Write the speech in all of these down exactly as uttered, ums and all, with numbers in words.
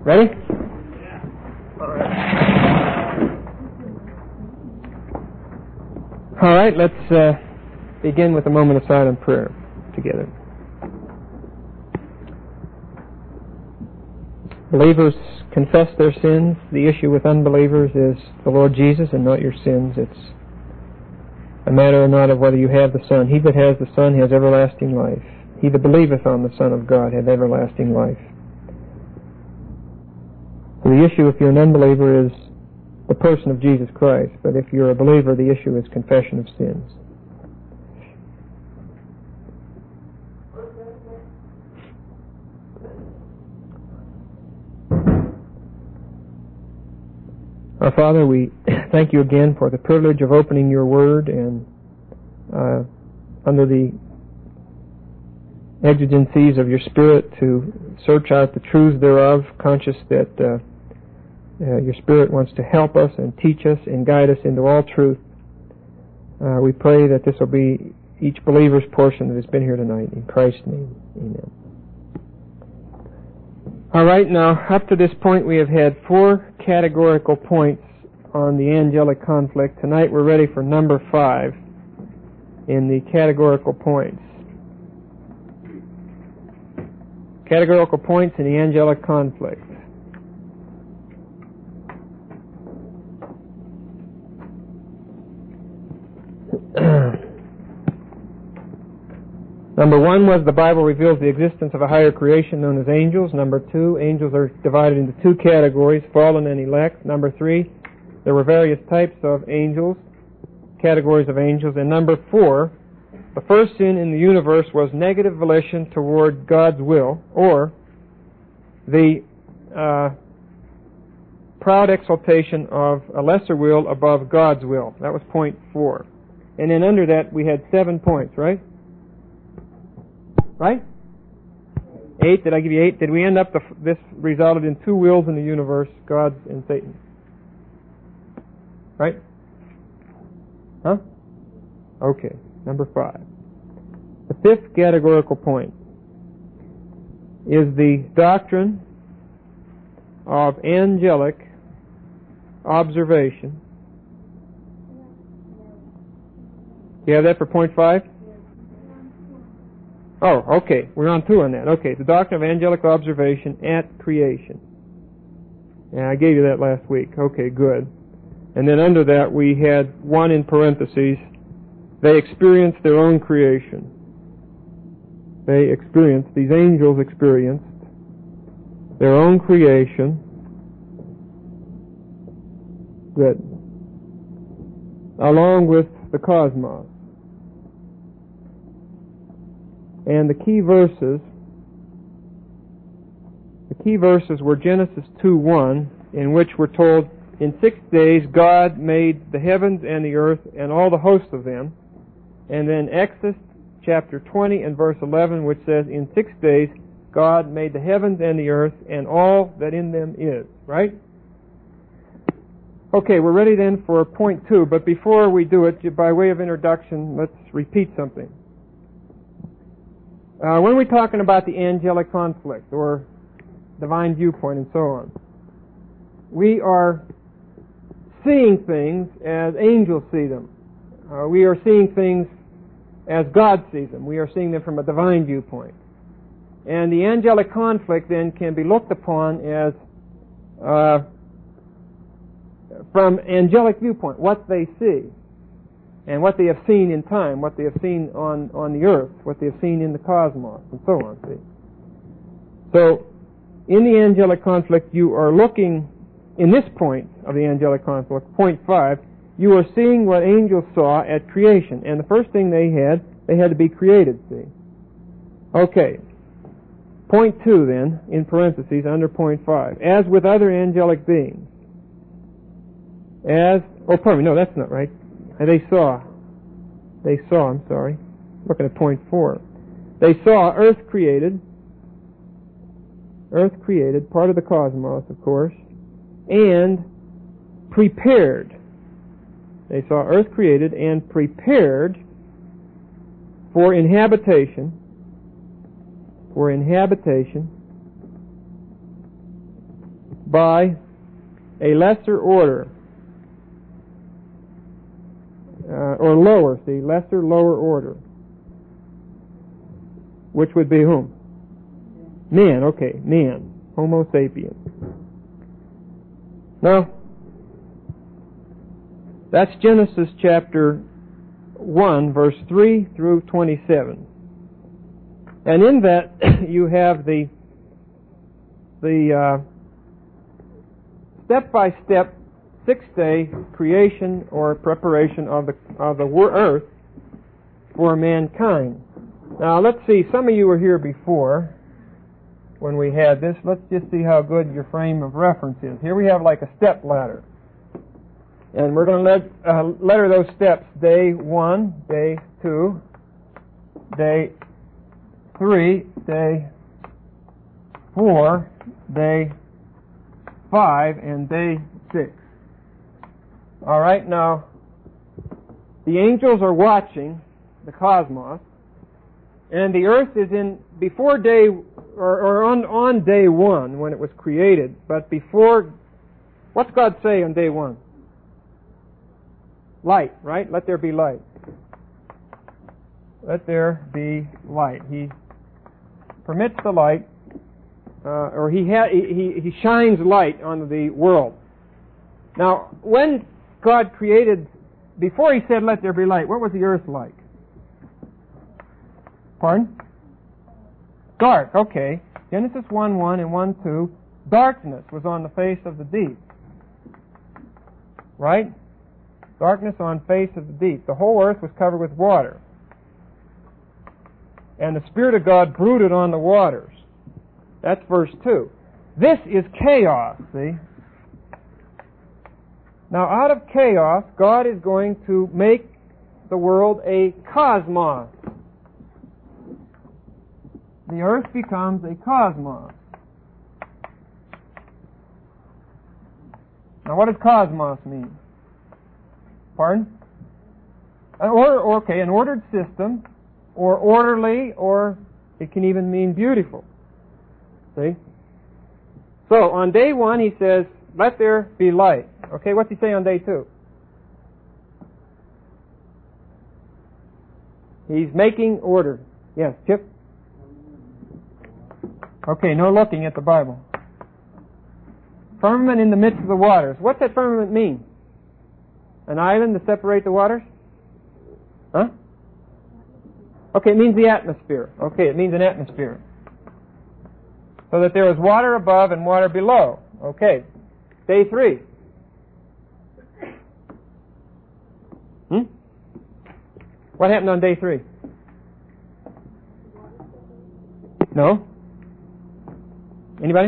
Ready? Yeah. All right. All right, let's uh, begin with a moment of silent prayer together. Believers confess their sins. The issue with unbelievers is the Lord Jesus and not your sins. It's a matter not of whether you have the Son. He that has the Son has everlasting life. He that believeth on the Son of God hath everlasting life. So the issue, if you're an unbeliever, is the person of Jesus Christ. But if you're a believer, the issue is confession of sins. Our Father, we thank you again for the privilege of opening your Word and uh, under the exigencies of your Spirit to search out the truths thereof, conscious that uh, uh, your Spirit wants to help us and teach us and guide us into all truth. Uh, we pray that this will be each believer's portion that has been here tonight. In Christ's name, amen. All right, now, up to this point we have had four categorical points on the angelic conflict. Tonight we're ready for number five in the categorical points. Categorical points in the angelic conflict. Number one was the Bible reveals the existence of a higher creation known as angels. Number two, angels are divided into two categories, fallen and elect. Number three, there were various types of angels, categories of angels. And number four, the first sin in the universe was negative volition toward God's will, or the uh, proud exaltation of a lesser will above God's will. That was point four. And then under that we had seven points, right? Right? Eight. Did I give you eight? Did we end up, the, this resulted in two wills in the universe, God's and Satan's. Right? Huh? Okay. Number five. The fifth categorical point is the doctrine of angelic observation. Do you have that for point five? Oh, okay. We're on two on that. Okay, the doctrine of angelic observation at creation. Yeah, I gave you that last week. Okay, good. And then under that we had one in parentheses. They experienced their own creation. They experienced, these angels experienced their own creation. Good. Along with the cosmos. And the key verses, the key verses were Genesis two one, in which we're told, in six days God made the heavens and the earth and all the hosts of them. And then Exodus chapter twenty and verse eleven, which says, in six days God made the heavens and the earth and all that in them is. Right? Okay, we're ready then for point two, but before we do it, by way of introduction, let's repeat something. Uh, when we're talking about the angelic conflict or divine viewpoint and so on, we are seeing things as angels see them. Uh, we are seeing things as God sees them. We are seeing them from a divine viewpoint. And the angelic conflict then can be looked upon as uh, from angelic viewpoint, what they see. And what they have seen in time, what they have seen on, on the earth, what they have seen in the cosmos, and so on. See? So, in the angelic conflict, you are looking, in this point of the angelic conflict, point five, you are seeing what angels saw at creation. And the first thing they had, they had to be created, see? Okay. Point two, then, in parentheses, under point five. As with other angelic beings. As, oh, pardon me, no, that's not right. They saw, they saw, I'm sorry, looking at point four. They saw earth created, earth created, part of the cosmos, of course, and prepared. They saw earth created and prepared for inhabitation, for inhabitation by a lesser order. Uh, or lower, see, lesser, lower order. Which would be whom? Man, okay, man. Homo sapiens. Now, that's Genesis chapter one, verse three through twenty-seven. And in that, you have the the uh, step-by-step six-day creation or preparation of the of the earth for mankind. Now, let's see. Some of you were here before when we had this. Let's just see how good your frame of reference is. Here we have like a step ladder. And we're going to let, uh, letter those steps. Day one, day two, day three, day four, day five, and day six. All right, now, the angels are watching the cosmos, and the earth is in, before day, or, or on, on day one when it was created, but before, what's God say on day one? Light, right? Let there be light. Let there be light. He permits the light, uh, or he, ha- he he shines light on the world. Now, when God created, before He said, "Let there be light," what was the earth like? Pardon? Dark. Okay. Genesis one one and one two. Darkness was on the face of the deep. Right? Darkness on face of the deep. The whole earth was covered with water. And the Spirit of God brooded on the waters. That's verse two. This is chaos, see? Now, out of chaos, God is going to make the world a cosmos. The earth becomes a cosmos. Now, what does cosmos mean? Pardon? An order, okay, an ordered system, or orderly, or it can even mean beautiful. See? So, on day one, He says, "Let there be light." Okay, what's He say on day two? He's making order. Yes, Chip? Okay, no looking at the Bible. Firmament in the midst of the waters. What's that firmament mean? An island to separate the waters? Huh? Okay, it means the atmosphere. Okay, it means an atmosphere. So that there is water above and water below. Okay. Day three. Hmm? What happened on day three? No? Anybody?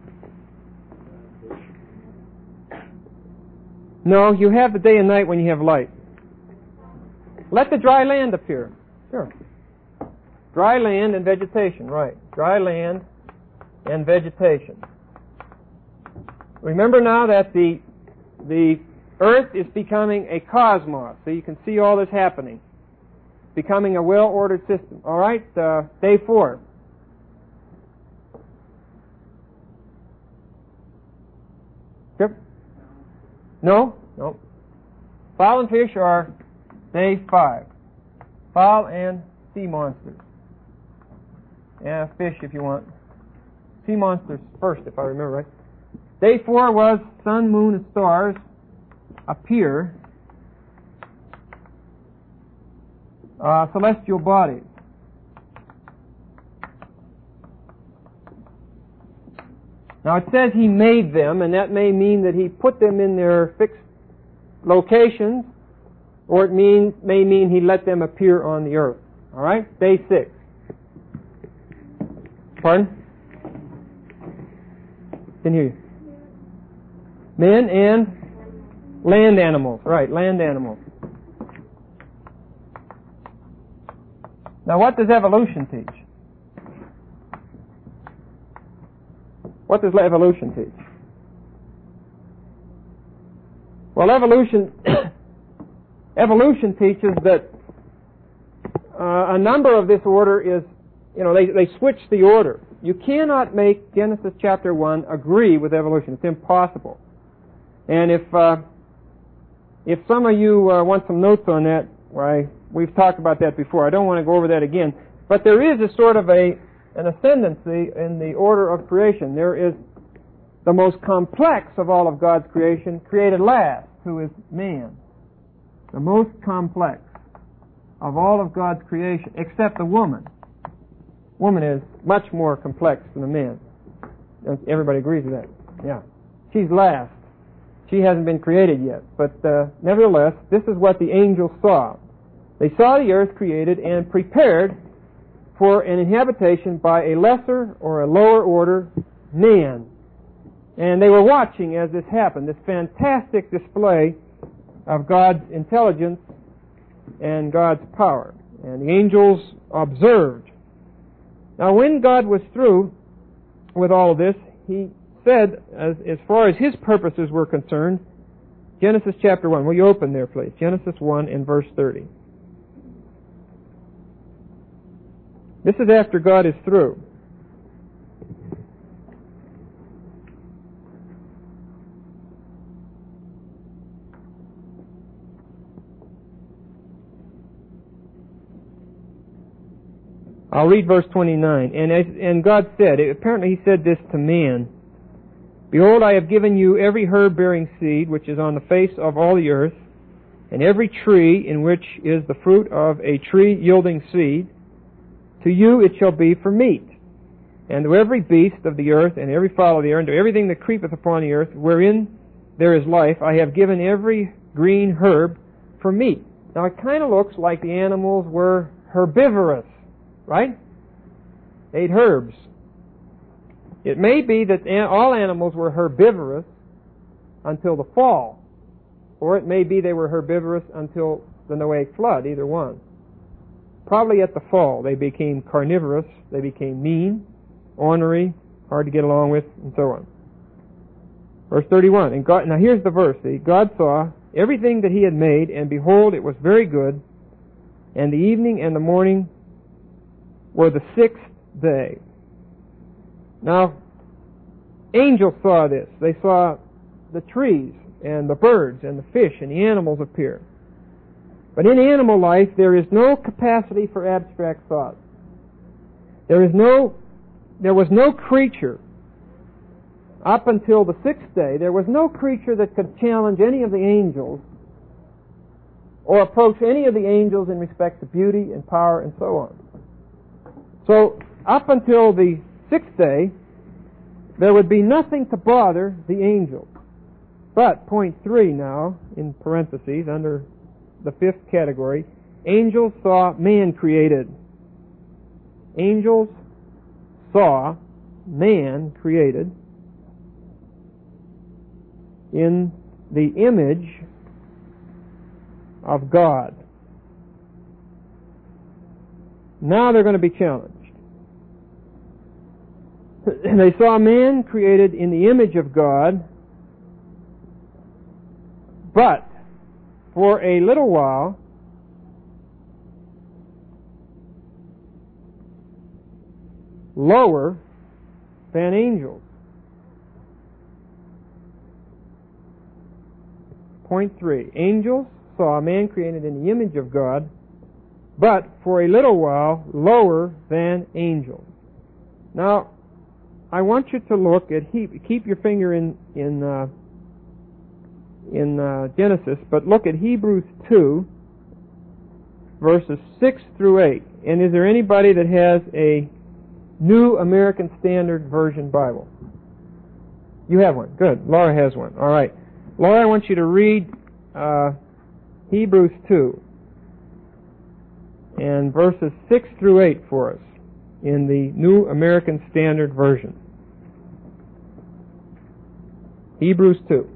No, you have the day and night when you have light. Let the dry land appear. Sure. Dry land and vegetation, right. Dry land and vegetation. Remember now that the the earth is becoming a cosmos. So you can see all this happening. Becoming a well-ordered system. All right, uh, day four. Yep. No? No. Fowl and fish are day five. Fowl and sea monsters. Yeah, fish if you want. Sea monsters first, if I remember right. Day four was sun, moon, and stars appear. Uh, celestial bodies. Now it says He made them, and that may mean that He put them in their fixed locations, or it mean, may mean He let them appear on the earth. All right? Day six. Pardon? Didn't hear you. Men and land animals. Right, land animals. Now what does evolution teach? What does evolution teach? Well, evolution evolution teaches that uh, a number of this order is, you know, they, they switch the order. You cannot make Genesis chapter one agree with evolution. It's impossible. And if uh, if some of you uh, want some notes on that, why we've talked about that before. I don't want to go over that again. But there is a sort of a an ascendancy in the order of creation. There is the most complex of all of God's creation created last, who is man. The most complex of all of God's creation, except the woman. Woman is much more complex than a man. Everybody agrees with that. Yeah. She's last. She hasn't been created yet. But uh, nevertheless, this is what the angels saw. They saw the earth created and prepared for an habitation by a lesser or a lower order man. And they were watching as this happened, this fantastic display of God's intelligence and God's power. And the angels observed. Now, when God was through with all of this, He said, as, as far as His purposes were concerned, Genesis chapter one. Will you open there, please? Genesis one and verse thirty. This is after God is through. I'll read verse twenty-nine. And, as, and God said, apparently He said this to man, Behold, I have given you every herb bearing seed which is on the face of all the earth, and every tree in which is the fruit of a tree yielding seed. To you it shall be for meat. And to every beast of the earth, and every fowl of the air, and to everything that creepeth upon the earth, wherein there is life, I have given every green herb for meat. Now it kind of looks like the animals were herbivorous, right? They ate herbs. It may be that all animals were herbivorous until the fall, or it may be they were herbivorous until the Noahic flood, either one. Probably at the fall they became carnivorous, they became mean, ornery, hard to get along with, and so on. Verse thirty-one. And God, now here's the verse. See, God saw everything that He had made, and behold, it was very good. And the evening and the morning were the sixth day. Now, angels saw this. They saw the trees and the birds and the fish and the animals appear. But in animal life, there is no capacity for abstract thought. There is no, there was no creature up until the sixth day. There was no creature that could challenge any of the angels or approach any of the angels in respect to beauty and power and so on. So, up until the sixth day, there would be nothing to bother the angels. But, point three now, in parentheses, under the fifth category, angels saw man created. Angels saw man created in the image of God. Now they're going to be challenged. They saw man created in the image of God, but for a little while lower than angels. Point three. Angels saw man created in the image of God, but for a little while lower than angels. Now, I want you to look at, he, keep your finger in in uh, in uh, Genesis, but look at Hebrews two, verses six through eight. And is there anybody that has a New American Standard Version Bible? You have one. Good. Laura has one. All right. Laura, I want you to read uh, Hebrews two and verses six through eight for us in the New American Standard Version. Hebrews two.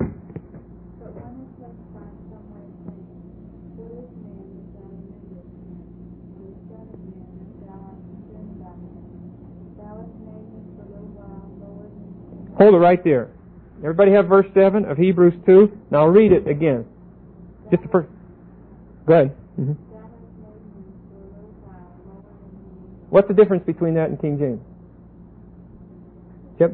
Hold it right there. Everybody have verse seven of Hebrews two? Now read it again. Just the first. Go ahead. Mm-hmm. What's the difference between that and King James? Yep.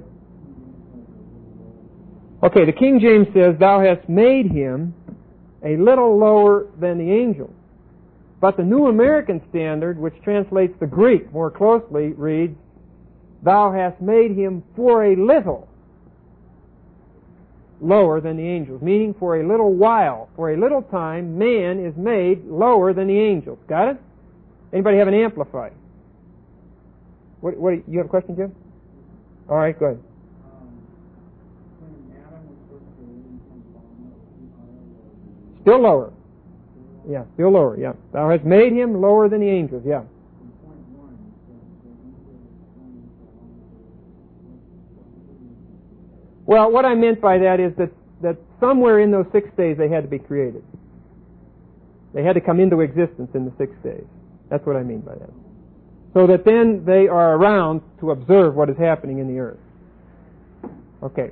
Okay, the King James says, "Thou hast made him a little lower than the angels." But the New American Standard, which translates the Greek more closely, reads, "Thou hast made him for a little lower than the angels," meaning for a little while, for a little time, man is made lower than the angels. Got it? Anybody have an amplifier? What? What? You have a question, Jim? All right, go ahead. Still lower. Yeah, still lower, yeah. Thou hast made him lower than the angels, yeah. Well, what I meant by that is that, that somewhere in those six days they had to be created. They had to come into existence in the six days. That's what I mean by that. So that then they are around to observe what is happening in the earth. Okay.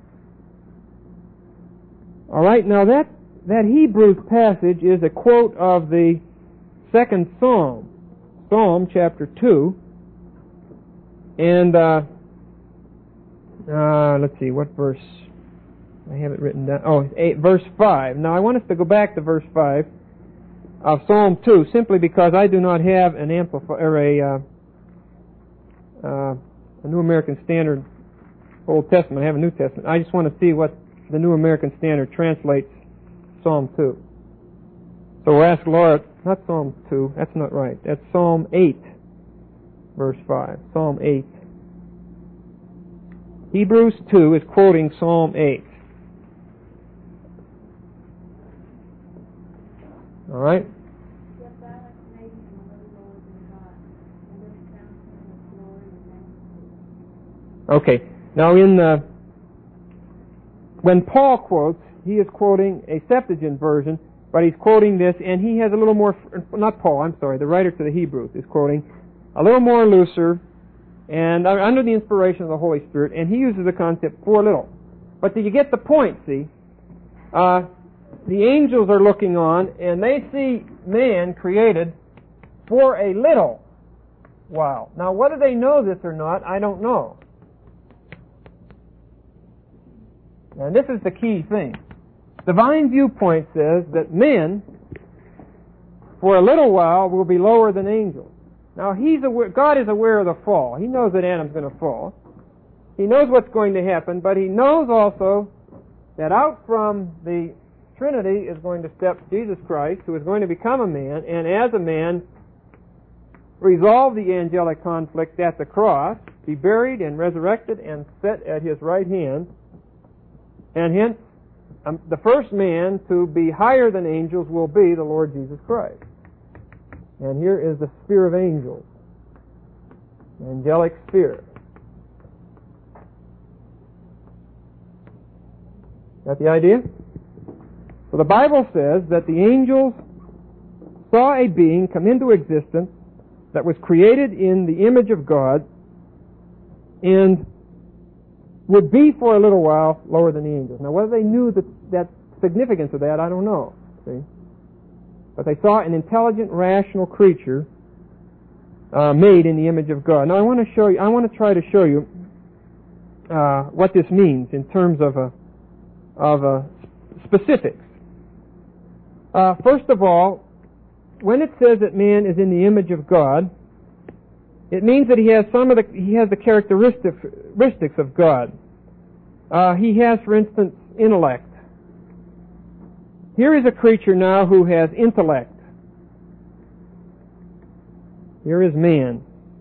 All right, now that That Hebrews passage is a quote of the second Psalm, Psalm chapter two, and uh, uh, let's see, what verse? I have it written down. Oh, eight, verse five. Now I want us to go back to verse five of Psalm two, simply because I do not have an amplifier, or a, uh, uh, a New American Standard Old Testament. I have a New Testament. I just want to see what the New American Standard translates Psalm two. So we'll ask Laura, not Psalm two, that's not right. That's Psalm eight, verse five. Psalm eight. Hebrews two is quoting Psalm eight. All right? Okay. Now in the, when Paul quotes, he is quoting a Septuagint version, but he's quoting this, and he has a little more, not Paul, I'm sorry, the writer to the Hebrews is quoting a little more looser, and under the inspiration of the Holy Spirit, and he uses the concept for little. But do you get the point, see? Uh, the angels are looking on, and they see man created for a little while. Now, whether they know this or not, I don't know. And this is the key thing. Divine viewpoint says that men, for a little while, will be lower than angels. Now, he's aware, God is aware of the fall. He knows that Adam's going to fall. He knows what's going to happen, but he knows also that out from the Trinity is going to step Jesus Christ, who is going to become a man, and as a man, resolve the angelic conflict at the cross, be buried and resurrected and set at his right hand, and hence, um, the first man to be higher than angels will be the Lord Jesus Christ. And here is the sphere of angels, angelic sphere. Got the idea? So the Bible says that the angels saw a being come into existence that was created in the image of God and would be for a little while lower than the angels. Now, whether they knew that, that significance of that, I don't know. See? But they saw an intelligent, rational creature uh, made in the image of God. Now, I want to show you. I want to try to show you uh, what this means in terms of a, of a specifics. Uh, first of all, when it says that man is in the image of God, it means that he has some of the he has the characteristics of God. Uh, he has, for instance, intellect. Here is a creature now who has intellect. Here is man.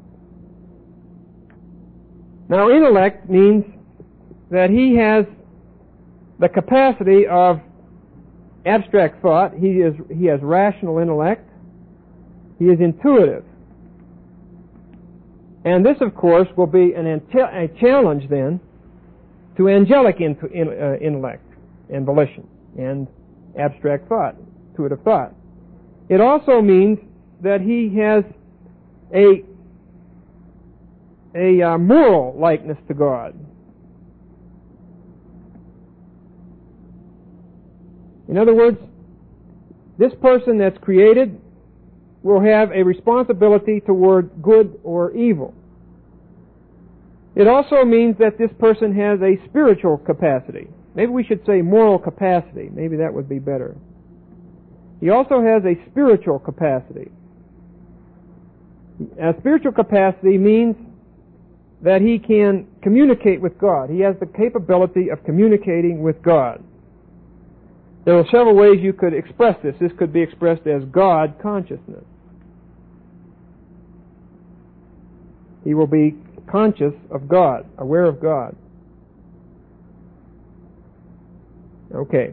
Now, intellect means that he has the capacity of abstract thought. He is he has rational intellect. He is intuitive. And this, of course, will be an a challenge then to angelic in, in, uh, intellect and volition and abstract thought, intuitive thought. It also means that he has a a uh, moral likeness to God. In other words, this person that's created will have a responsibility toward good or evil. It also means that this person has a spiritual capacity. Maybe we should say moral capacity. Maybe that would be better. He also has a spiritual capacity. A spiritual capacity means that he can communicate with God. He has the capability of communicating with God. There are several ways you could express this. This could be expressed as God consciousness. He will be conscious of God, aware of God. Okay.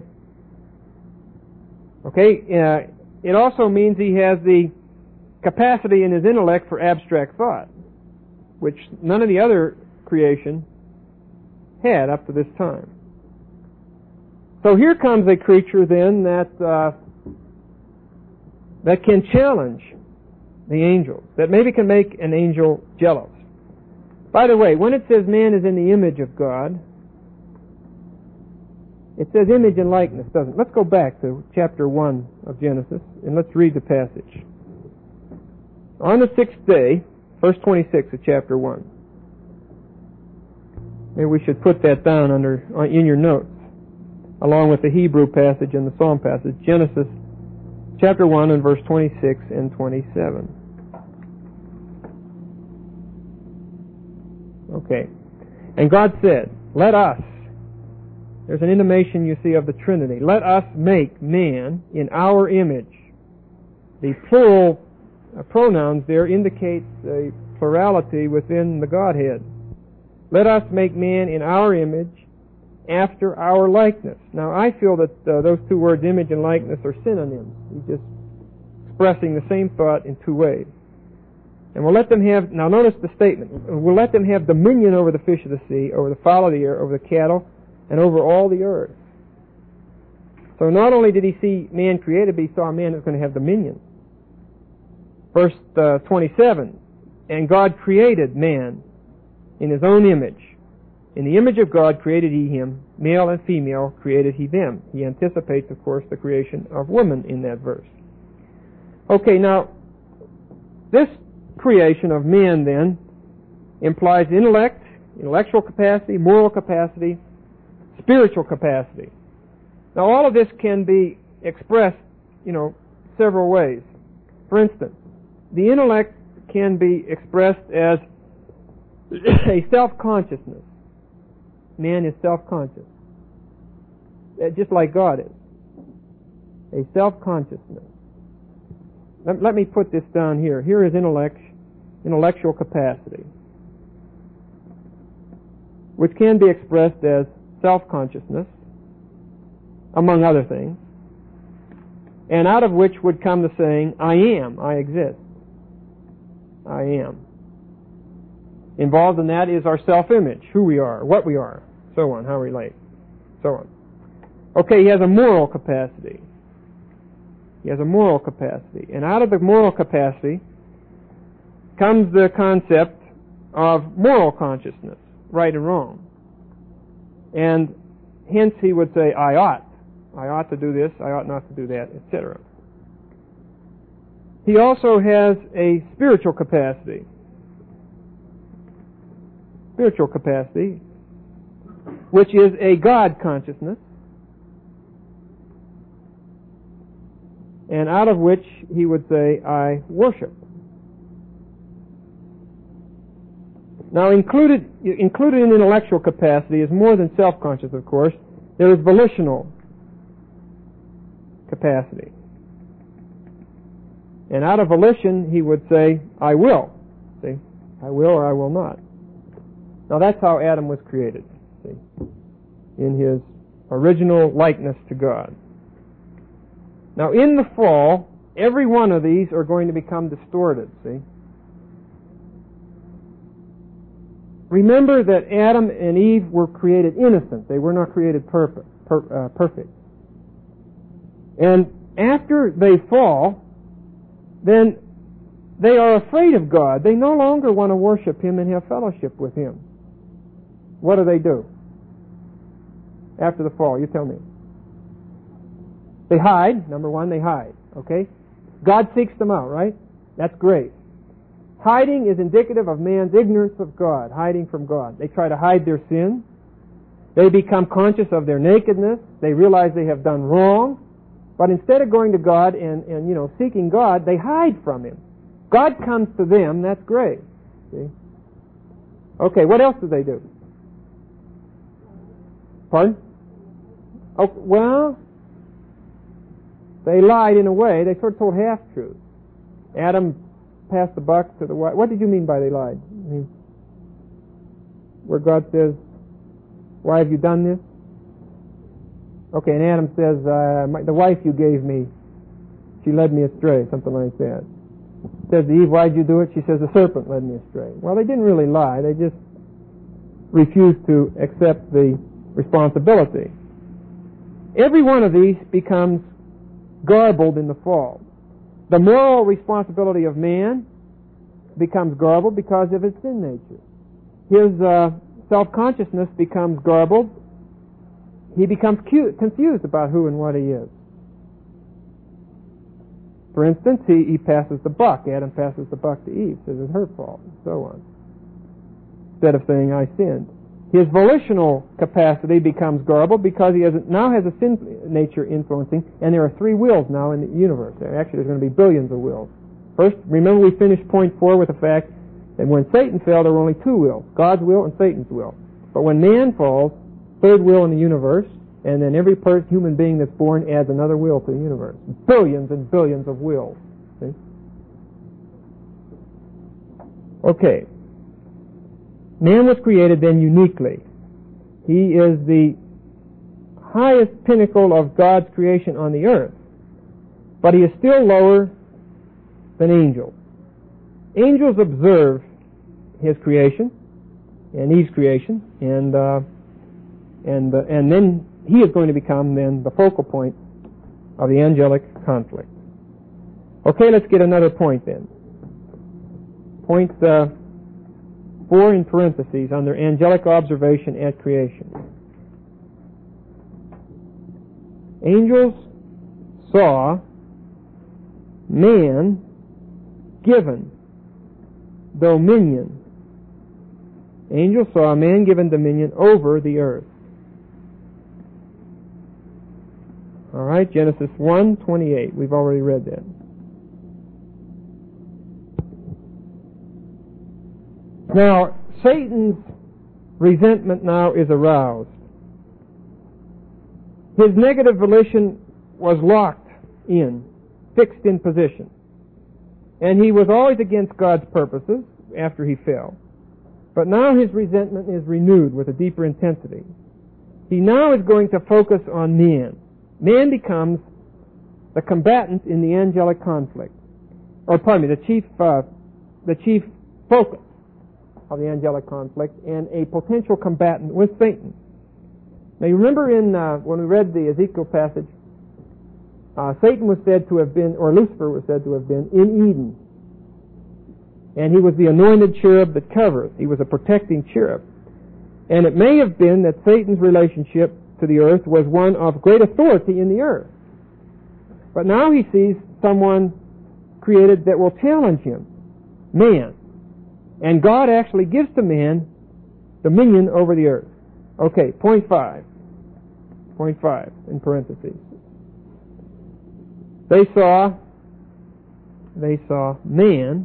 Okay, uh, it also means he has the capacity in his intellect for abstract thought, which none of the other creation had up to this time. So here comes a creature then that uh, that can challenge the angels, that maybe can make an angel jealous. By the way, when it says man is in the image of God, it says image and likeness, doesn't it? Let's go back to chapter one of Genesis and let's read the passage. On the sixth day, verse twenty-six of chapter one. Maybe we should put that down under in your notes, along with the Hebrew passage and the Psalm passage. Genesis chapter one and verse twenty-six and twenty-seven. Okay. And God said, let us, there's an intimation you see of the Trinity, let us make man in our image. The plural uh, pronouns there indicate the plurality within the Godhead. Let us make man in our image, after our likeness. Now, I feel that uh, those two words, image and likeness, are synonyms. He's just expressing the same thought in two ways. And we'll let them have, now notice the statement, we'll let them have dominion over the fish of the sea, over the fowl of the air, over the cattle, and over all the earth. So not only did he see man created, but he saw a man that was going to have dominion. Verse uh, twenty-seven, and God created man in his own image. In the image of God created he him, male and female created he them. He anticipates, of course, the creation of woman in that verse. Okay, now, this creation of man, then, implies intellect, intellectual capacity, moral capacity, spiritual capacity. Now, all of this can be expressed, you know, several ways. For instance, the intellect can be expressed as a self-consciousness. Man is self-conscious, just like God is. A self-consciousness. Let, let me put this down here. Here is intellect, intellectual capacity, which can be expressed as self-consciousness, among other things, and out of which would come the saying, I am, I exist. I am. Involved in that is our self-image, who we are, what we are, so on, how we relate, so on. Okay, he has a moral capacity. He has a moral capacity. And out of the moral capacity comes the concept of moral consciousness, right and wrong. And hence he would say, I ought. I ought to do this, I ought not to do that, et cetera. He also has a spiritual capacity. Spiritual capacity, which is a God consciousness, and out of which he would say, I worship. Now, included, included in intellectual capacity is more than self-conscious, of course. There is volitional capacity. And out of volition, he would say, I will. See? I will or I will not. Now, that's how Adam was created, see? In his original likeness to God. Now, in the fall, every one of these are going to become distorted, see? Remember that Adam and Eve were created innocent. They were not created perfect. Per, uh, perfect. And after they fall, then they are afraid of God. They no longer want to worship Him and have fellowship with Him. What do they do after the fall? You tell me. They hide. Number one, they hide. Okay? God seeks them out, right? That's great. Hiding is indicative of man's ignorance of God, hiding from God. They try to hide their sin. They become conscious of their nakedness. They realize they have done wrong. But instead of going to God and, and you know, seeking God, they hide from Him. God comes to them, that's great. See? Okay, what else do they do? Pardon? Oh, well, they lied in a way. They sort of told half-truths. Adam passed the buck to the wife. What did you mean by they lied? I mean, where God says, why have you done this? Okay, and Adam says, uh, my, the wife you gave me, she led me astray, something like that. Says to Eve, why'd you do it? She says, the serpent led me astray. Well, they didn't really lie. They just refused to accept the responsibility. Every one of these becomes garbled in the fall. The moral responsibility of man becomes garbled because of his sin nature. His uh, self-consciousness becomes garbled. He becomes cu- confused about who and what he is. For instance, he, he passes the buck. Adam passes the buck to Eve, says it's her fault, and so on. Instead of saying, I sinned. His volitional capacity becomes garbled because he has, now has a sin nature influencing, and there are three wills now in the universe. Actually, there's going to be billions of wills. First, remember we finished point four with the fact that when Satan fell, there were only two wills, God's will and Satan's will. But when man falls, third will in the universe, and then every person, human being that's born adds another will to the universe. Billions and billions of wills. See? Okay. Man was created then uniquely. He is the highest pinnacle of God's creation on the earth. But he is still lower than angels. Angels observe his creation and Eve's creation, and uh, and uh, and then he is going to become then the focal point of the angelic conflict. Okay, let's get another point then. Point uh, four in parentheses under angelic observation at creation. Angels saw man given dominion. Angels saw man given dominion over the earth. All right, Genesis one twenty-eight. We've already read that. Now, Satan's resentment now is aroused. His negative volition was locked in, fixed in position. And he was always against God's purposes after he fell. But now his resentment is renewed with a deeper intensity. He now is going to focus on man. Man becomes the combatant in the angelic conflict. Or pardon me, the chief, uh, the chief focus of the angelic conflict and a potential combatant with Satan. Now you remember in uh, when we read the Ezekiel passage, uh, Satan was said to have been, or Lucifer was said to have been, in Eden. And he was the anointed cherub that covereth. He was a protecting cherub. And it may have been that Satan's relationship to the earth was one of great authority in the earth. But now he sees someone created that will challenge him, man. And God actually gives to man dominion over the earth. Okay, point five. Point five in parentheses. They saw, they saw man,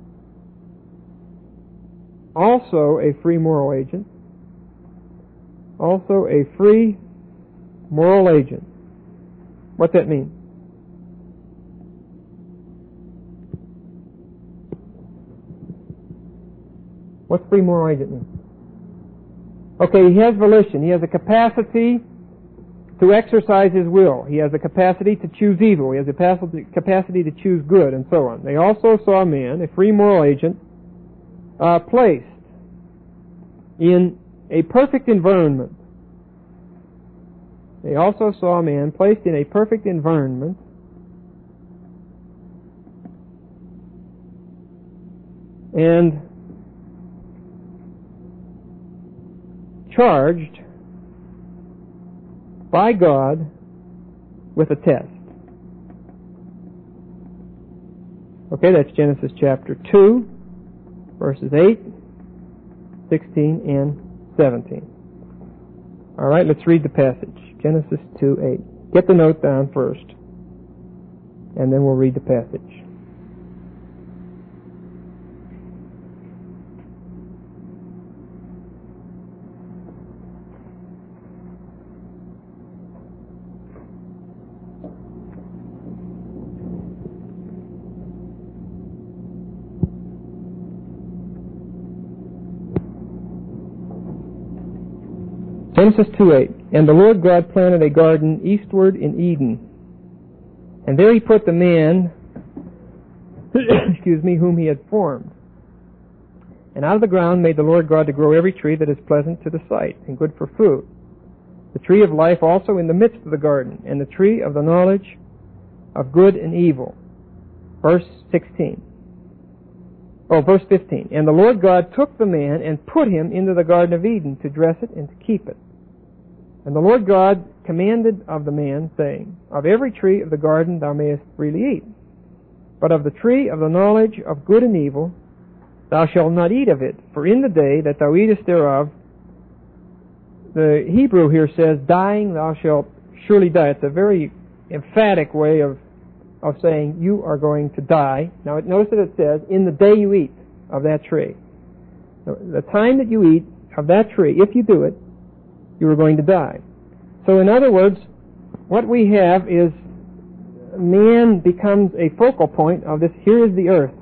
also a free moral agent, also a free moral agent. What's that mean? What's free moral agent mean? Okay, he has volition. He has a capacity to exercise his will. He has a capacity to choose evil. He has a capacity to choose good, and so on. They also saw man, a free moral agent, uh, placed in a perfect environment. They also saw man placed in a perfect environment and charged by God with a test. Okay, that's Genesis chapter two. verses eight, sixteen, and seventeen. All right, let's read the passage. Genesis two eight. Get the note down first, and then we'll read the passage. Genesis two eight. And the Lord God planted a garden eastward in Eden, and there he put the man, excuse me, whom he had formed. And out of the ground made the Lord God to grow every tree that is pleasant to the sight and good for food, the tree of life also in the midst of the garden, and the tree of the knowledge of good and evil. Verse sixteen. Oh, verse fifteen. And the Lord God took the man and put him into the Garden of Eden to dress it and to keep it. And the Lord God commanded of the man, saying, Of every tree of the garden thou mayest freely eat, but of the tree of the knowledge of good and evil thou shalt not eat of it, for in the day that thou eatest thereof, the Hebrew here says, dying thou shalt surely die. It's a very emphatic way of, of saying you are going to die. Now notice that it says, in the day you eat of that tree. The time that you eat of that tree, if you do it, you are going to die. So in other words, what we have is man becomes a focal point of this. Here is the earth.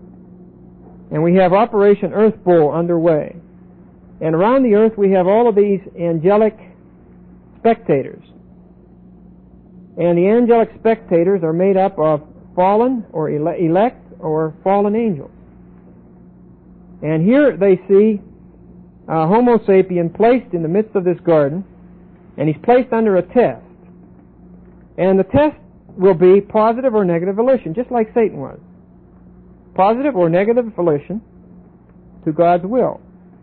And we have Operation Earth Bowl underway. And around the earth we have all of these angelic spectators. And the angelic spectators are made up of fallen or ele- elect or fallen angels. And here they see Uh, Homo sapien placed in the midst of this garden, and he's placed under a test. And the test will be positive or negative volition, just like Satan was. Positive or negative volition to God's will.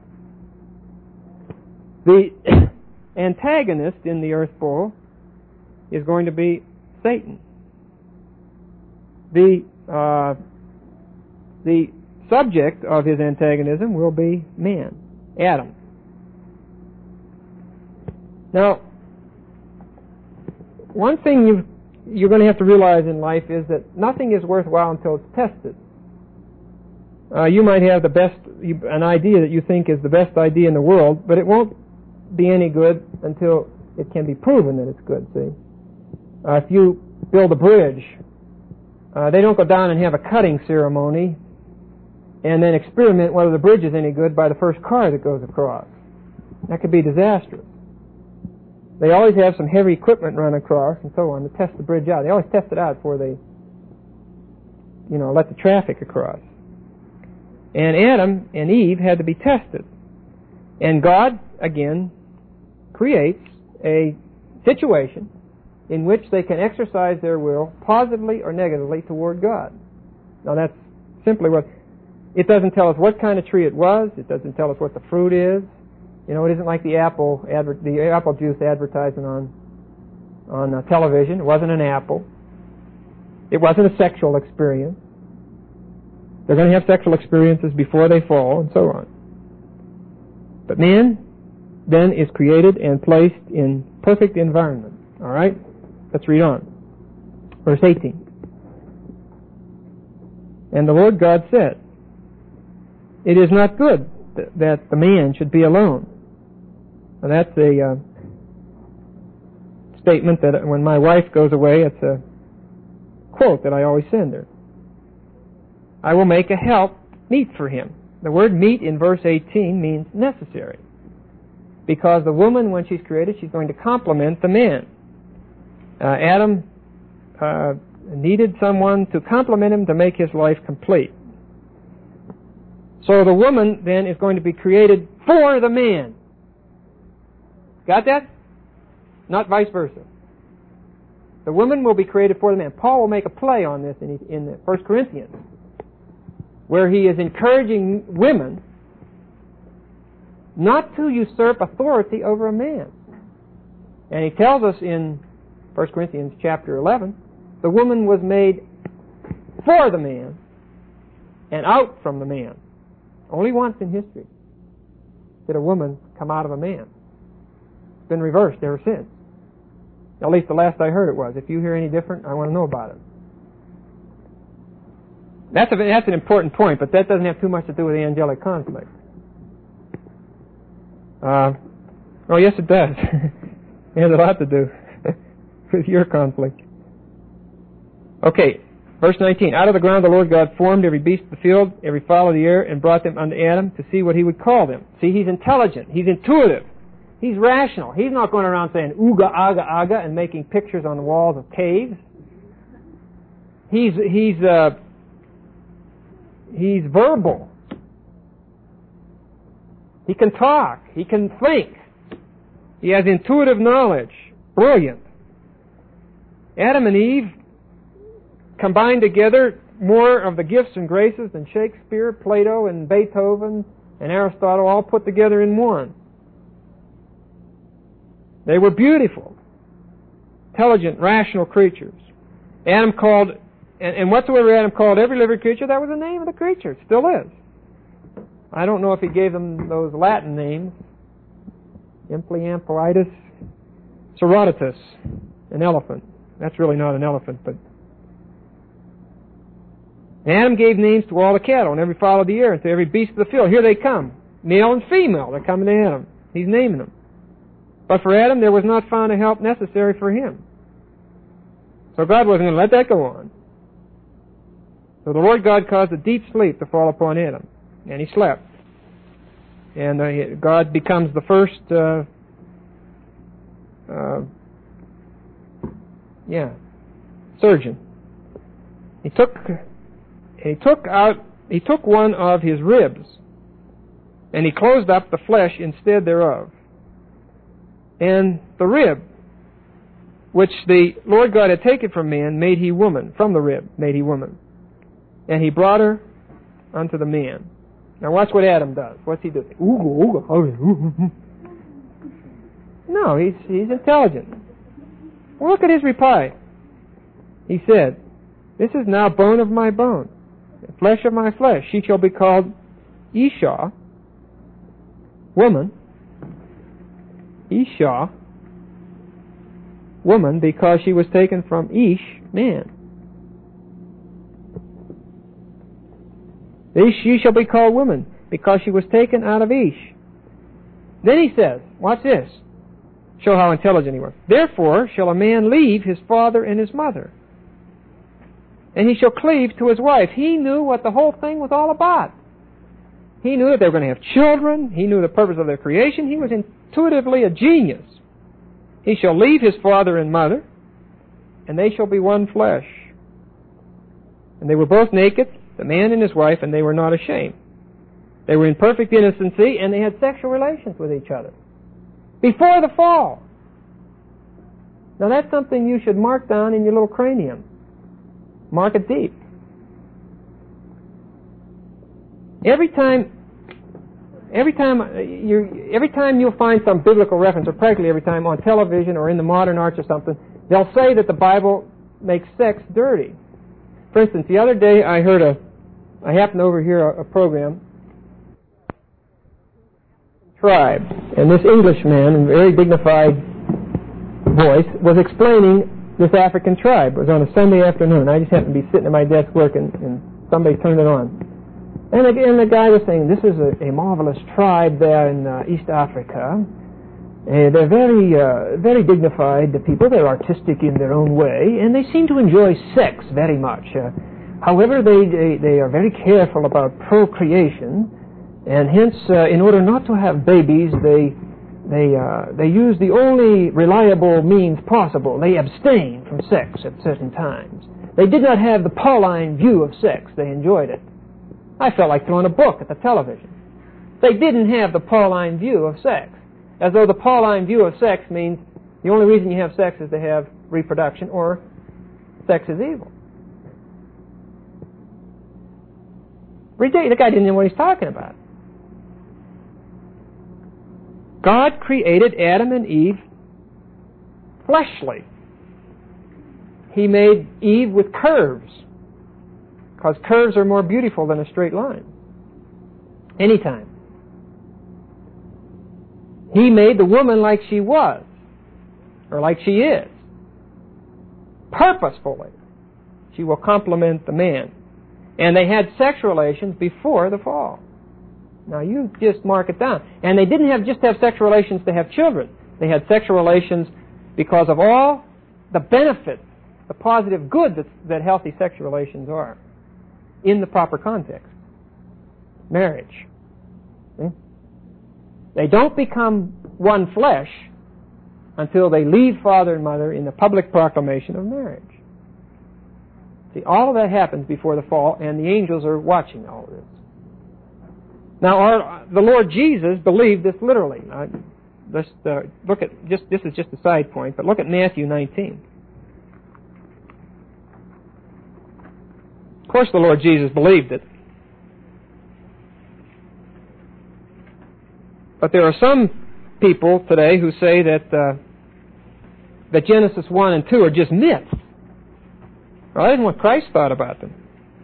The antagonist in the earth bowl is going to be Satan. The, uh, the subject of his antagonism will be man. Adam. Now, one thing you've, you're going to have to realize in life is that nothing is worthwhile until it's tested. Uh, you might have the best, an idea that you think is the best idea in the world, but it won't be any good until it can be proven that it's good, see? Uh, if you build a bridge, uh, they don't go down and have a cutting ceremony and then experiment whether the bridge is any good by the first car that goes across. That could be disastrous. They always have some heavy equipment run across and so on to test the bridge out. They always test it out before they, you know, let the traffic across. And Adam and Eve had to be tested. And God, again, creates a situation in which they can exercise their will positively or negatively toward God. Now that's simply what... It doesn't tell us what kind of tree it was. It doesn't tell us what the fruit is. You know, it isn't like the apple adver- the apple juice advertising on on uh, television. It wasn't an apple. It wasn't a sexual experience. They're going to have sexual experiences before they fall, and so on. But man then is created and placed in perfect environment. All right? Let's read on. Verse eighteen. And the Lord God said, It is not good th- that the man should be alone. Now that's a uh, statement that when my wife goes away, it's a quote that I always send her. I will make a help meet for him. The word meet in verse eighteen means necessary. Because the woman, when she's created, she's going to complement the man. Uh, Adam uh, needed someone to complement him to make his life complete. So the woman then is going to be created for the man. Got that? Not vice versa. The woman will be created for the man. Paul will make a play on this in, in First Corinthians, where he is encouraging women not to usurp authority over a man. And he tells us in First Corinthians chapter eleven, the woman was made for the man and out from the man. Only once in history did a woman come out of a man. It's been reversed ever since. At least the last I heard it was. If you hear any different, I want to know about it. That's, a, that's an important point, but that doesn't have too much to do with the angelic conflict. Uh, oh, yes, it does. It has a lot to do with your conflict. Okay, verse nineteen. Out of the ground the Lord God formed every beast of the field, every fowl of the air, and brought them unto Adam to see what he would call them. See, he's intelligent. He's intuitive. He's rational. He's not going around saying ooga, aga, aga, and making pictures on the walls of caves. He's, he's, uh, he's verbal. He can talk. He can think. He has intuitive knowledge. Brilliant. Adam and Eve combined together more of the gifts and graces than Shakespeare, Plato, and Beethoven, and Aristotle all put together in one. They were beautiful, intelligent, rational creatures. Adam called, and, and whatsoever Adam called every living creature, that was the name of the creature. It still is. I don't know if he gave them those Latin names. Implyampolitis, Cerodatus, an elephant. That's really not an elephant, but... Adam gave names to all the cattle and every fowl of the air and to every beast of the field. Here they come, male and female. They're coming to Adam. He's naming them. But for Adam, there was not found a help necessary for him. So God wasn't going to let that go on. So the Lord God caused a deep sleep to fall upon Adam, and he slept. And uh, God becomes the first, uh, uh, yeah, surgeon. He took, he took out, he took one of his ribs, and he closed up the flesh instead thereof. And the rib, which the Lord God had taken from man, made he woman. From the rib made he woman. And he brought her unto the man. Now watch what Adam does. What's he do? Ooga, ooga. No, he's, he's intelligent. Well, look at his reply. He said, this is now bone of my bone, flesh of my flesh. She shall be called Isha, woman. Isha, woman, because she was taken from Ish, man. She shall be called woman, because she was taken out of Ish. Then he says, watch this. Show how intelligent he was. Therefore shall a man leave his father and his mother, and he shall cleave to his wife. He knew what the whole thing was all about. He knew that they were going to have children. He knew the purpose of their creation. He was intuitively a genius. He shall leave his father and mother, and they shall be one flesh. And they were both naked, the man and his wife, and they were not ashamed. They were in perfect innocency, and they had sexual relations with each other before the fall. Now that's something you should mark down in your little cranium. Mark it deep. Every time, every time you, every time you'll find some biblical reference, or practically every time on television or in the modern arts or something, they'll say that the Bible makes sex dirty. For instance, the other day I heard a, I happened to overhear a, a program, Tribe, and this Englishman, in a very dignified voice, was explaining this African tribe. It was on a Sunday afternoon. I just happened to be sitting at my desk working, and somebody turned it on. And again, the guy was saying, this is a, a marvelous tribe there in uh, East Africa. Uh, they're very, uh, very dignified people. They're artistic in their own way, and they seem to enjoy sex very much. Uh, however, they, they they are very careful about procreation, and hence, uh, in order not to have babies, they they uh, they use the only reliable means possible. They abstain from sex at certain times. They did not have the Pauline view of sex. They enjoyed it. I felt like throwing a book at the television. They didn't have the Pauline view of sex. As though the Pauline view of sex means the only reason you have sex is to have reproduction, or sex is evil. Ridiculous. The guy didn't know what he's talking about. God created Adam and Eve fleshly. He made Eve with curves, because curves are more beautiful than a straight line. Anytime. He made the woman like she was, or like she is. Purposefully. She will complement the man. And they had sexual relations before the fall. Now you just mark it down. And they didn't have just have sexual relations to have children. They had sexual relations because of all the benefits, the positive good that, that healthy sexual relations are in the proper context. Marriage. See? They don't become one flesh until they leave father and mother in the public proclamation of marriage. See, all of that happens before the fall, and the angels are watching all of this. Now, our, the Lord Jesus believed this literally. Uh, let's uh, look at just this is just a side point, but look at Matthew nineteen. Of course, the Lord Jesus believed it. But there are some people today who say that uh, that Genesis one and two are just myths. Well, that isn't what Christ thought about them.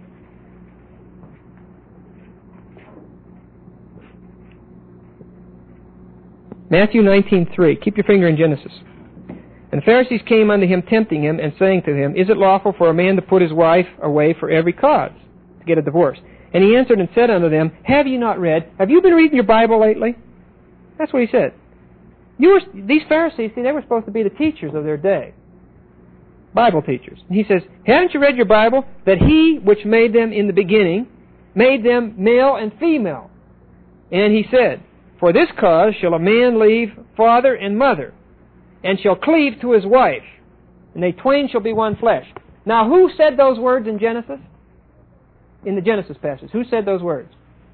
Matthew nineteen three. Keep your finger in Genesis. And the Pharisees came unto him, tempting him, and saying to him, Is it lawful for a man to put his wife away for every cause, to get a divorce? And he answered and said unto them, Have you not read? Have you been reading your Bible lately? That's what he said. You were, these Pharisees, see, they were supposed to be the teachers of their day. Bible teachers. And he says, Haven't you read your Bible? That he which made them in the beginning, made them male and female. And he said, For this cause shall a man leave father and mother, and shall cleave to his wife, and they twain shall be one flesh. Now, who said those words in Genesis? In the Genesis passage. Who said those words?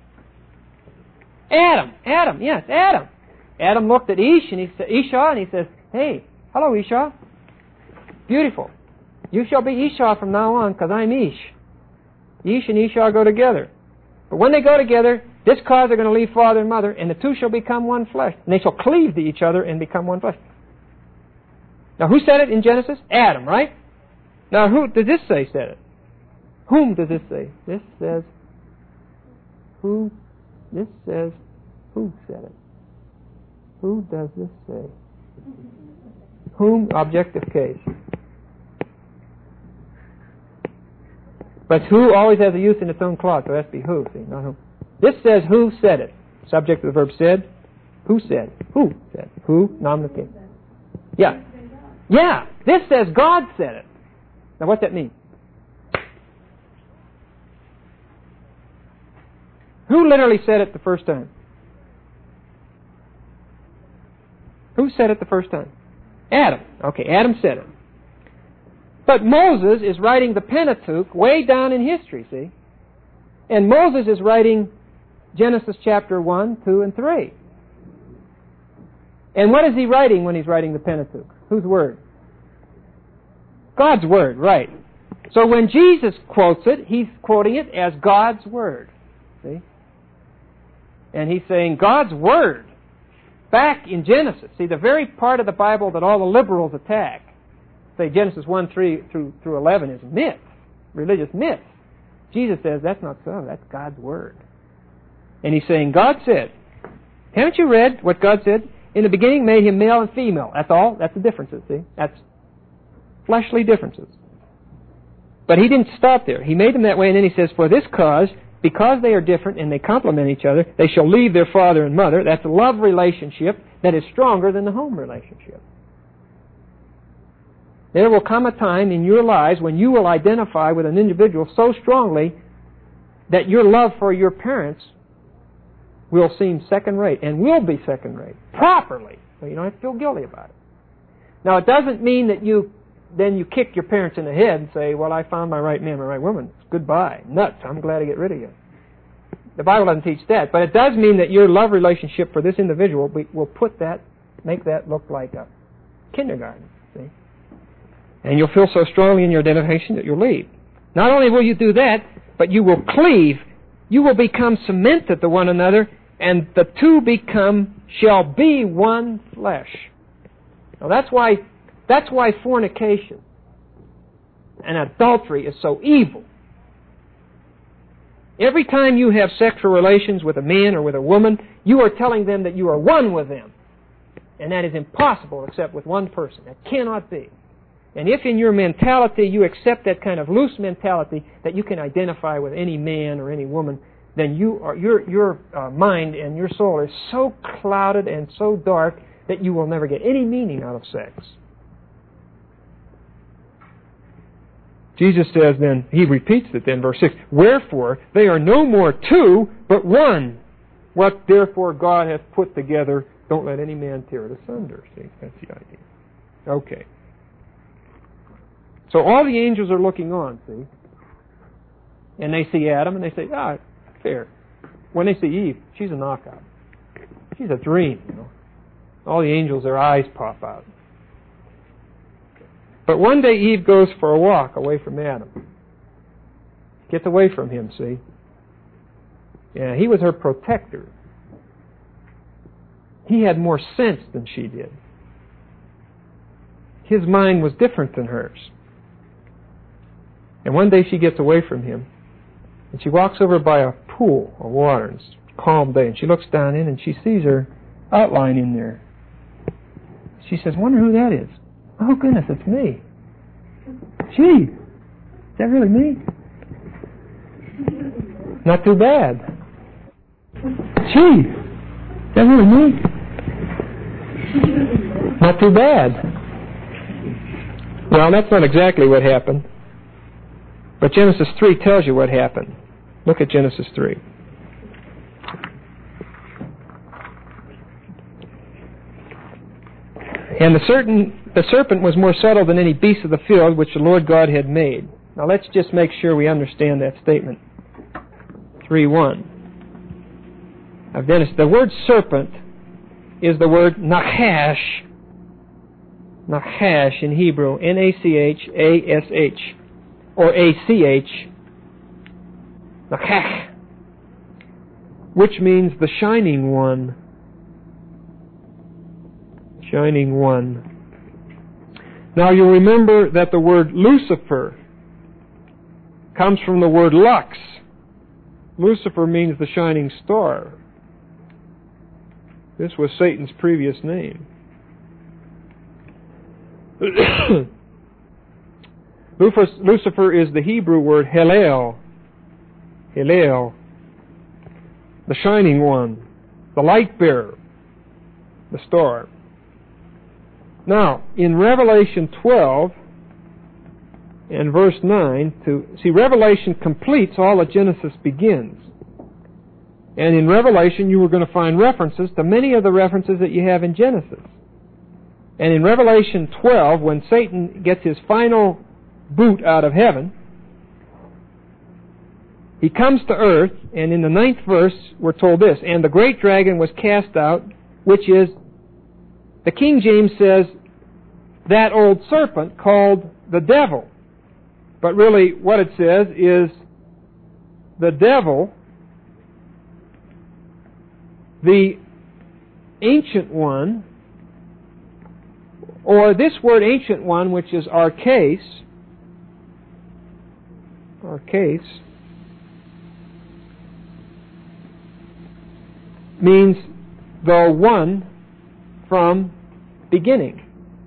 Adam. Adam, yes, Adam. Adam looked at Ish and he said, Esau, and he says, Hey, hello, Esau. Beautiful. You shall be Esau from now on, because I'm Ish. Ish and Esau go together. But when they go together, this cause they're going to leave father and mother, and the two shall become one flesh. And they shall cleave to each other and become one flesh. Now, who said it in Genesis? Adam, right? Now, who does this say said it? Whom does this say? This says, who? This says, who said it? Who does this say? Whom? Objective case. But who always has a use in its own clause, so it has to be who, see, not whom. This says who said it. Subject of the verb said. Who said? Who said? Who? Nominative case. Yeah. Yeah. This says God said it. Now what's that mean? Who literally said it the first time? Who said it the first time? Adam. Okay, Adam said it. But Moses is writing the Pentateuch way down in history, see? And Moses is writing Genesis chapter one, two, and three. And what is he writing when he's writing the Pentateuch? Whose word? God's word, right. So when Jesus quotes it, he's quoting it as God's word. See? And he's saying God's word back in Genesis. See, the very part of the Bible that all the liberals attack, say Genesis one, three through, through eleven is myth, religious myth. Jesus says that's not so, that's God's word. And he's saying, God said, haven't you read what God said? In the beginning made him male and female. That's all. That's the differences, see? That's fleshly differences. But he didn't stop there. He made them that way, and then he says, for this cause, because they are different and they complement each other, they shall leave their father and mother. That's a love relationship that is stronger than the home relationship. There will come a time in your lives when you will identify with an individual so strongly that your love for your parents will seem second-rate, and will be second-rate, properly. So you don't have to feel guilty about it. Now, it doesn't mean that you then you kick your parents in the head and say, well, I found my right man, my right woman. Goodbye. Nuts. I'm glad to get rid of you. The Bible doesn't teach that, but it does mean that your love relationship for this individual will put that, make that look like a kindergarten. See? And you'll feel so strongly in your identification that you'll leave. Not only will you do that, but you will cleave. You will become cemented to one another, and the two become, shall be one flesh. Now that's why, that's why fornication and adultery is so evil. Every time you have sexual relations with a man or with a woman, you are telling them that you are one with them. And that is impossible except with one person. That cannot be. And if in your mentality you accept that kind of loose mentality that you can identify with any man or any woman, then you are, your, your uh, mind and your soul is so clouded and so dark that you will never get any meaning out of sex. Jesus says then, he repeats it then, verse six, wherefore they are no more two, but one. What therefore God hath put together, don't let any man tear it asunder. See, that's the idea. Okay. So all the angels are looking on, see? And they see Adam and they say, ah, fair. When they see Eve, she's a knockout. She's a dream, you know. All the angels, their eyes pop out. But one day Eve goes for a walk away from Adam. Gets away from him, see? Yeah, he was her protector. He had more sense than she did. His mind was different than hers. And one day she gets away from him, and she walks over by a pool of water, and it's a calm day, and she looks down in, and she sees her outline in there. She says, wonder who that is. Oh, goodness, it's me. Gee, is that really me? Not too bad. Gee, is that really me? Not too bad. Well, that's not exactly what happened. But Genesis three tells you what happened. Look at Genesis three. And the, certain, the serpent was more subtle than any beast of the field which the Lord God had made. Now let's just make sure we understand that statement. three one. Of Genesis. The word serpent is the word nachash. Nachash in Hebrew. N A C H A S H. Or A C H. Nachach. Which means the shining one. Shining one. Now you remember that the word Lucifer comes from the word lux. Lucifer means the shining star. This was Satan's previous name. Lucifer is the Hebrew word Hillel. Hillel. The shining one. The light bearer. The star. Now, in Revelation twelve and verse nine, to see, Revelation completes all that Genesis begins. And in Revelation, you were going to find references to many of the references that you have in Genesis. And in Revelation twelve, when Satan gets his final boot out of heaven, he comes to earth, and in the ninth verse, we're told this, and the great dragon was cast out, which is, the King James says, that old serpent called the devil. But really, what it says is, the devil, the ancient one, or this word ancient one, which is archais, archais, means the one from beginning.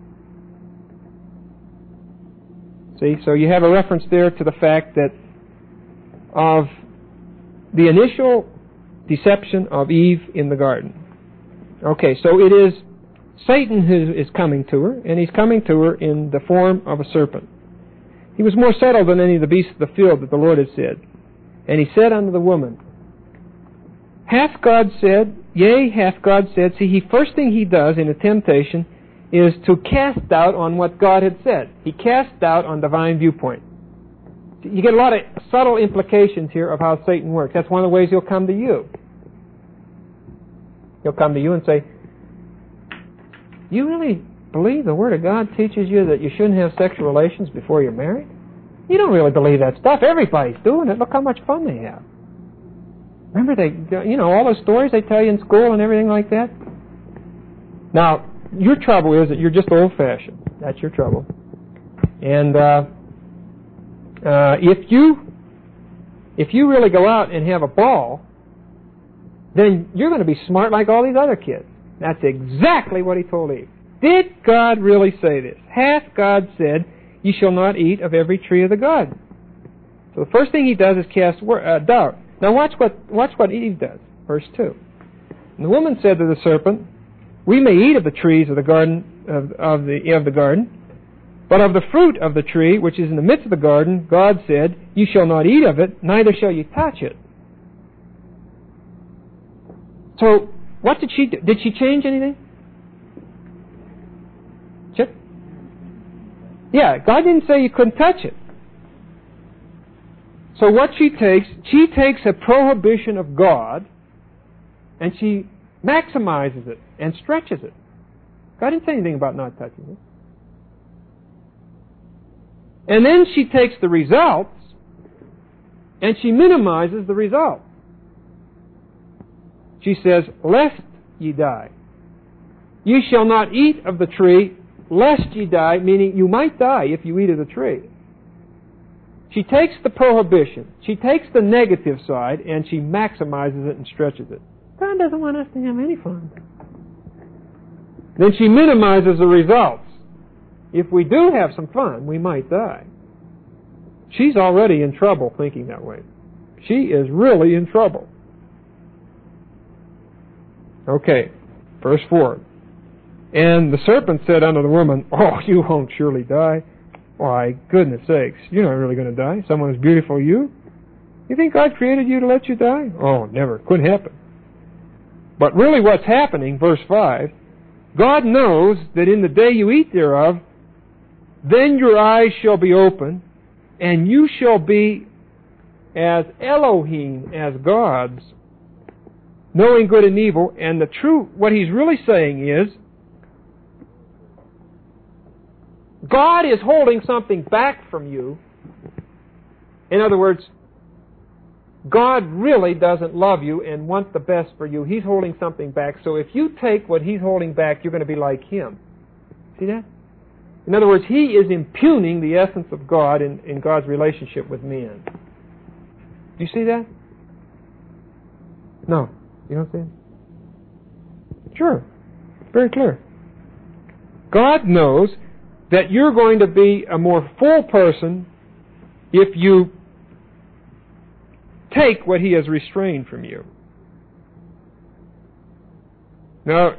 See, so you have a reference there to the fact that of the initial deception of Eve in the garden. Okay, so it is Satan who is coming to her, and he's coming to her in the form of a serpent. He was more subtle than any of the beasts of the field that the Lord had said. And he said unto the woman, hath God said, yea, hath God said. See, he first thing he does in a temptation is to cast doubt on what God had said. He casts doubt on divine viewpoint. You get a lot of subtle implications here of how Satan works. That's one of the ways he'll come to you. He'll come to you and say, you really believe the Word of God teaches you that you shouldn't have sexual relations before you're married? You don't really believe that stuff. Everybody's doing it. Look how much fun they have. Remember, they, you know, all those stories they tell you in school and everything like that? Now, your trouble is that you're just old-fashioned. That's your trouble. And uh, uh, if you if you really go out and have a ball, then you're going to be smart like all these other kids. That's exactly what he told Eve. Did God really say this? Hath God said, "You shall not eat of every tree of the garden"? So the first thing he does is cast uh, doubt. Now watch what watch what Eve does. Verse two. And the woman said to the serpent, "We may eat of the trees of the garden of, of the of the garden, but of the fruit of the tree which is in the midst of the garden, God said, You shall not eat of it, neither shall you touch it." So what did she do? Did she change anything? Chip? Yeah, God didn't say you couldn't touch it. So what she takes, she takes a prohibition of God and she maximizes it and stretches it. God didn't say anything about not touching it. And then she takes the results and she minimizes the result. She says, "Lest ye die. Ye shall not eat of the tree, lest ye die," meaning you might die if you eat of the tree. She takes the prohibition, she takes the negative side, and she maximizes it and stretches it. God doesn't want us to have any fun. Then she minimizes the results. If we do have some fun, we might die. She's already in trouble thinking that way. She is really in trouble. Okay, verse four. And the serpent said unto the woman, "Oh, you won't surely die." Why, goodness sakes, you're not really going to die. Someone as beautiful as you? You think God created you to let you die? Oh, never. Couldn't happen. But really what's happening, verse five, God knows that in the day you eat thereof, then your eyes shall be opened, and you shall be as Elohim, as gods, knowing good and evil. And the true, what he's really saying is, God is holding something back from you. In other words, God really doesn't love you and want the best for you. He's holding something back. So if you take what He's holding back, you're going to be like Him. See that? In other words, He is impugning the essence of God in, in God's relationship with men. Do you see that? No. You don't see it? Sure. It's very clear. God knows that you're going to be a more full person if you take what He has restrained from you. Now,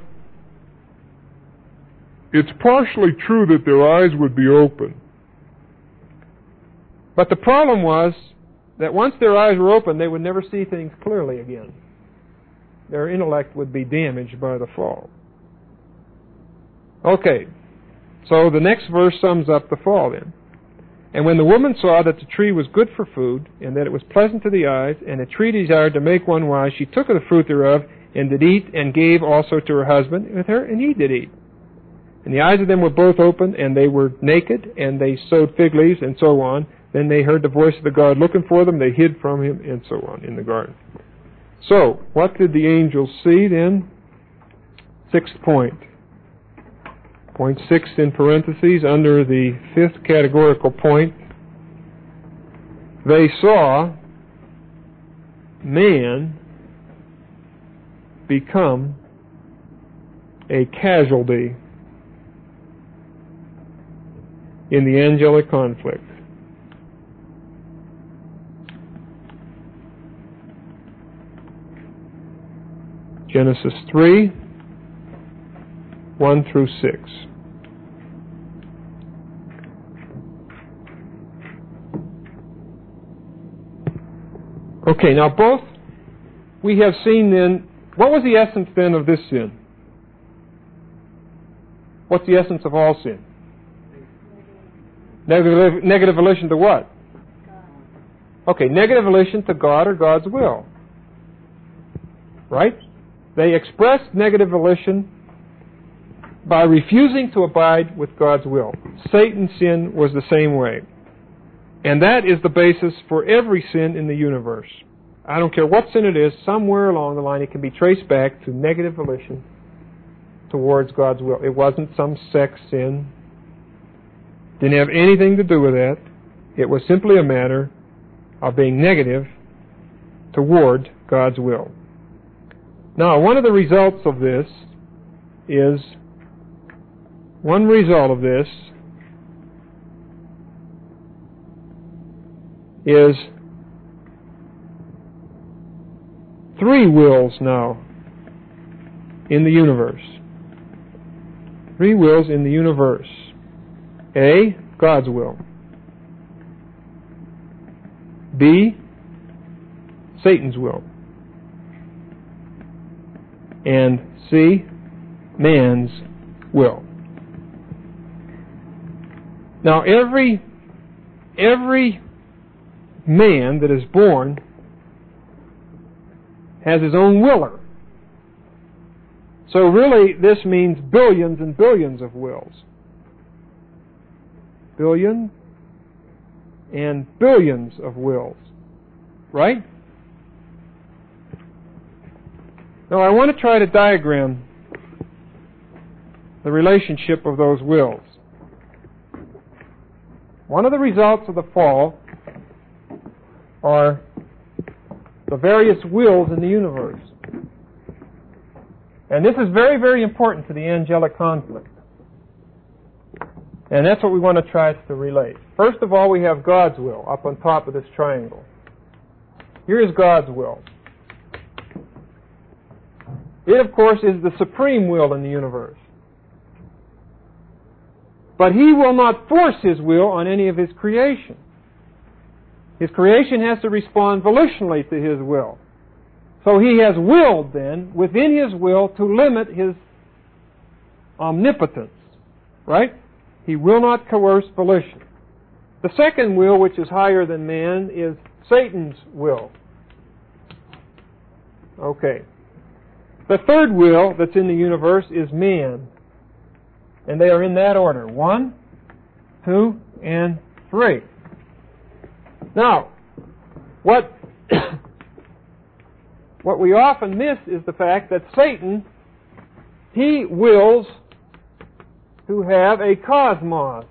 it's partially true that their eyes would be open. But the problem was that once their eyes were open, they would never see things clearly again. Their intellect would be damaged by the fall. Okay, so the next verse sums up the fall then. And when the woman saw that the tree was good for food, and that it was pleasant to the eyes, and a tree desired to make one wise, she took of the fruit thereof, and did eat, and gave also to her husband with her, and he did eat. And the eyes of them were both open, and they were naked, and they sewed fig leaves, and so on. Then they heard the voice of the God looking for them, they hid from him, and so on, in the garden. So, what did the angels see then? Sixth point. Point six in parentheses, under the fifth categorical point. They saw man become a casualty in the angelic conflict. Genesis three, one through six. Okay, now both we have seen then, what was the essence then of this sin? What's the essence of all sin? Negative, negative volition to what? Okay, negative volition to God or God's will. Right? They expressed negative volition by refusing to abide with God's will. Satan's sin was the same way. And that is the basis for every sin in the universe. I don't care what sin it is, somewhere along the line it can be traced back to negative volition towards God's will. It wasn't some sex sin. Didn't have anything to do with that. It was simply a matter of being negative toward God's will. Now, one of the results of this is, one result of this is three wills now in the universe. Three wills in the universe. A, God's will. B, Satan's will. And C, man's will. Now every every man that is born has his own willer. So really this means billions and billions of wills. Billion and billions of wills. Right? Now I want to try to diagram the relationship of those wills. One of the results of the fall are the various wills in the universe. And this is very, very important to the angelic conflict. And that's what we want to try to relate. First of all, we have God's will up on top of this triangle. Here is God's will. It, of course, is the supreme will in the universe. But He will not force His will on any of His creation. His creation has to respond volitionally to His will. So He has willed then, within His will, to limit His omnipotence. Right? He will not coerce volition. The second will, which is higher than man, is Satan's will. Okay. The third will that's in the universe is man. And they are in that order. One, two, and three. Now, what what we often miss is the fact that Satan, he wills to have a cosmos,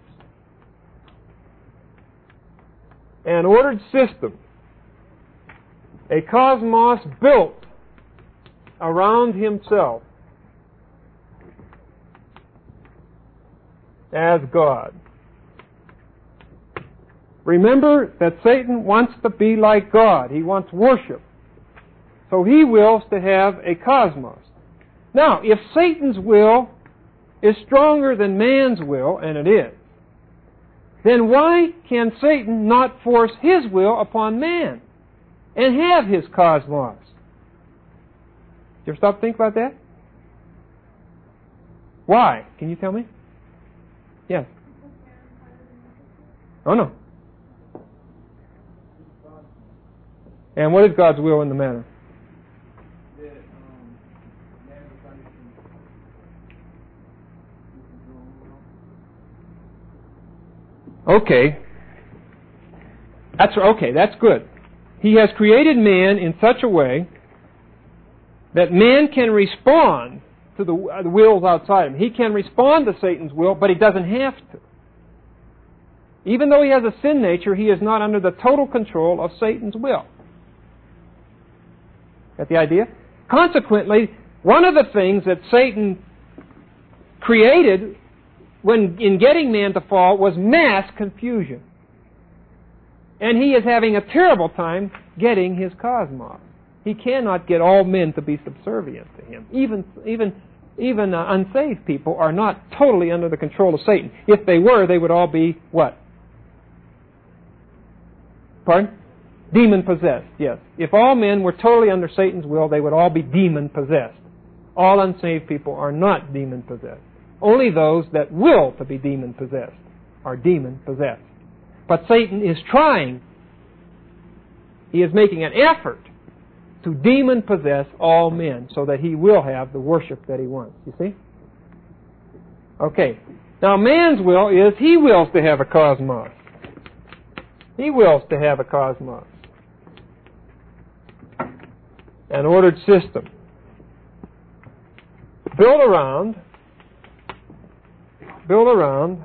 an ordered system, a cosmos built around himself as God. Remember that Satan wants to be like God. He wants worship. So he wills to have a cosmos. Now, if Satan's will is stronger than man's will, and it is, then why can Satan not force his will upon man and have his cosmos? You ever stop to think about that? Why? Can you tell me? Yes. Oh, no. And what is God's will in the matter? Okay. That's okay, that's good. He has created man in such a way that man can respond to the, uh, the wills outside him. He can respond to Satan's will, but he doesn't have to. Even though he has a sin nature, he is not under the total control of Satan's will. Got the idea? Consequently, one of the things that Satan created when in getting man to fall was mass confusion. And he is having a terrible time getting his cosmos. He cannot get all men to be subservient to him. Even even even uh, unsaved people are not totally under the control of Satan. If they were, they would all be what? Pardon? Demon-possessed, yes. If all men were totally under Satan's will, they would all be demon-possessed. All unsaved people are not demon-possessed. Only those that will to be demon-possessed are demon-possessed. But Satan is trying, he is making an effort to demon-possess all men so that he will have the worship that he wants. You see? Okay. Now man's will is he wills to have a cosmos. He wills to have a cosmos. An ordered system. Built around, built around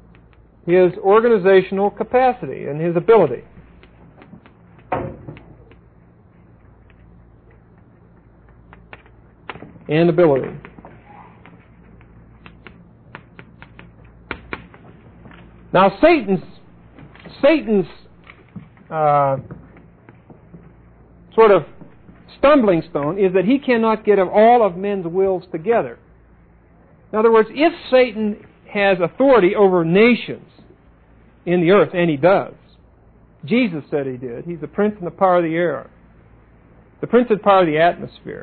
his organizational capacity and his ability. and ability. Now, Satan's Satan's uh, sort of stumbling stone is that he cannot get all of men's wills together. In other words, if Satan has authority over nations in the earth, and he does, Jesus said he did. He's the prince and the power of the air, the prince and power of the atmosphere.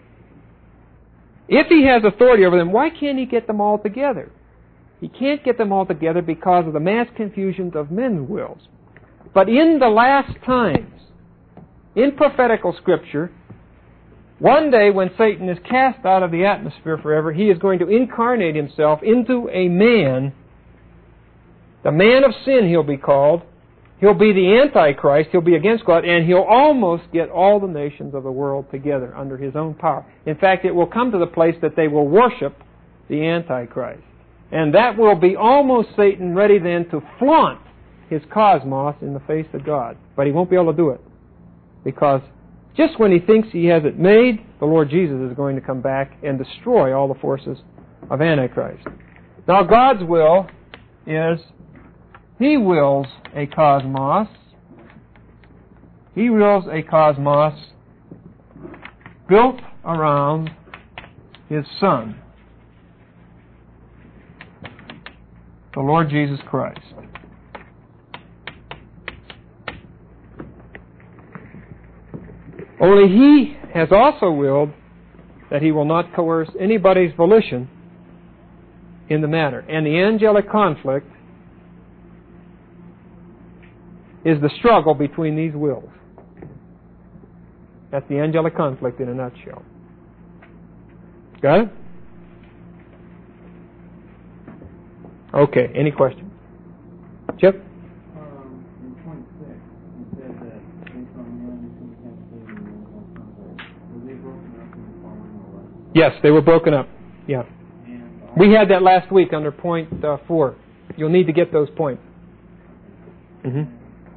If he has authority over them, why can't he get them all together? He can't get them all together because of the mass confusions of men's wills. But in the last times, in prophetical Scripture, one day when Satan is cast out of the atmosphere forever, he is going to incarnate himself into a man. The man of sin he'll be called. He'll be the Antichrist. He'll be against God. And he'll almost get all the nations of the world together under his own power. In fact, it will come to the place that they will worship the Antichrist. And that will be almost Satan ready then to flaunt his cosmos in the face of God. But he won't be able to do it. Because just when he thinks he has it made, the Lord Jesus is going to come back and destroy all the forces of Antichrist. Now, God's will is, He wills a cosmos. He wills a cosmos built around His Son, the Lord Jesus Christ. Only He has also willed that He will not coerce anybody's volition in the matter. And the angelic conflict is the struggle between these wills. That's the angelic conflict in a nutshell. Got it? Okay, any questions? Chip? Yes, they were broken up. Yeah. We had that last week under point uh, four. You'll need to get those points. Mm-hmm.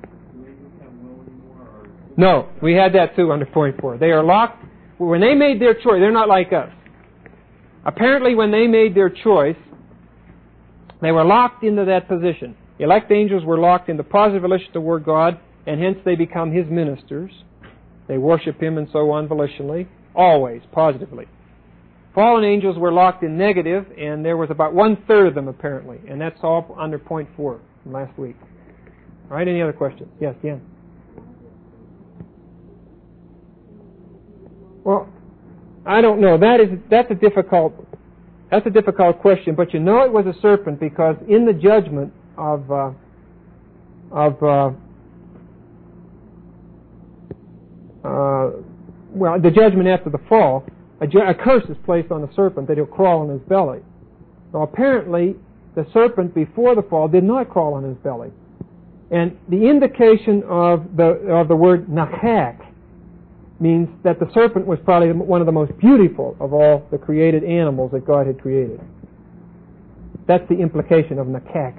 No, we had that too under point four. They are locked. When they made their choice, they're not like us. Apparently when they made their choice, they were locked into that position. Elect angels were locked into positive relation toward God, and hence they become His ministers. They worship Him and so on volitionally, always, positively. Fallen angels were locked in negative, and there was about one-third of them apparently, and that's all under point four from last week. All right, any other questions? Yes, Jan. Well, I don't know. That is that's a difficult that's a difficult question, but you know it was a serpent because in the judgment of uh, of uh, uh, well, the judgment after the fall, a, ju- a curse is placed on the serpent that he'll crawl on his belly. Now, apparently, the serpent before the fall did not crawl on his belly, and the indication of the of the word nachak means that the serpent was probably one of the most beautiful of all the created animals that God had created. That's the implication of nakak.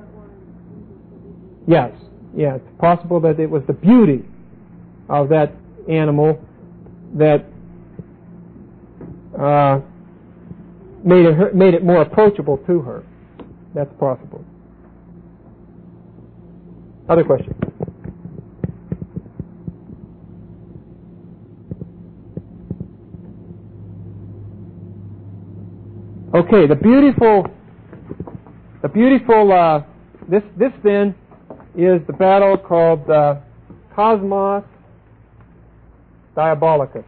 Yes, yeah, it's possible that it was the beauty of that animal that uh, made it made it more approachable to her. That's possible. Other questions? Okay, the beautiful, the beautiful, uh, this, this then is the battle called uh, Cosmos Diabolicus.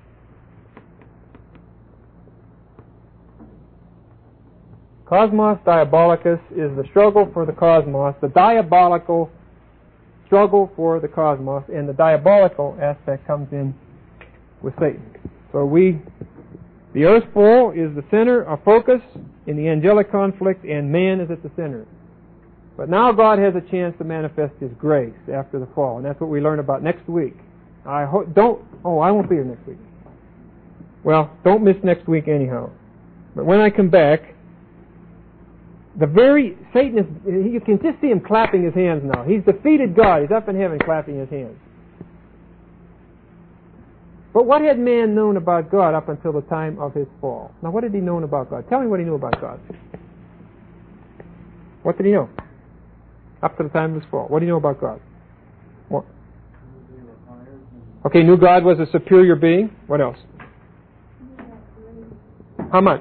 Cosmos Diabolicus is the struggle for the cosmos, the diabolical struggle for the cosmos, and the diabolical aspect comes in with Satan. So we... The earth bowl is the center of focus in the angelic conflict, and man is at the center. But now God has a chance to manifest His grace after the fall, and that's what we learn about next week. I ho- don't. Oh, I won't be here next week. Well, don't miss next week anyhow. But when I come back, the very Satan is. You can just see him clapping his hands now. He's defeated God. He's up in heaven clapping his hands. But what had man known about God up until the time of his fall? Now, what had he known about God? Tell me what he knew about God. What did he know? Up to the time of his fall. What did he know about God? What? Okay, knew God was a superior being. What else? How much?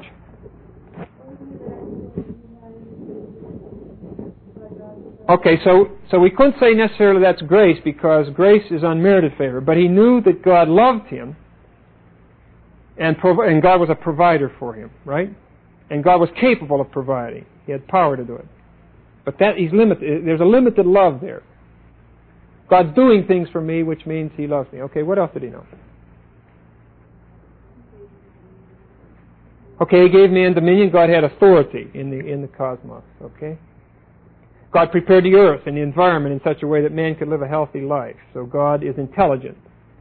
Okay, so so we couldn't say necessarily that's grace because grace is unmerited favor, but he knew that God loved him and prov- and God was a provider for him, right? And God was capable of providing. He had power to do it. But that he's limited. There's a limited love there. God's doing things for me, which means he loves me. Okay, what else did he know? Okay, he gave man dominion. God had authority in the in the cosmos. Okay. God prepared the earth and the environment in such a way that man could live a healthy life. So God is intelligent.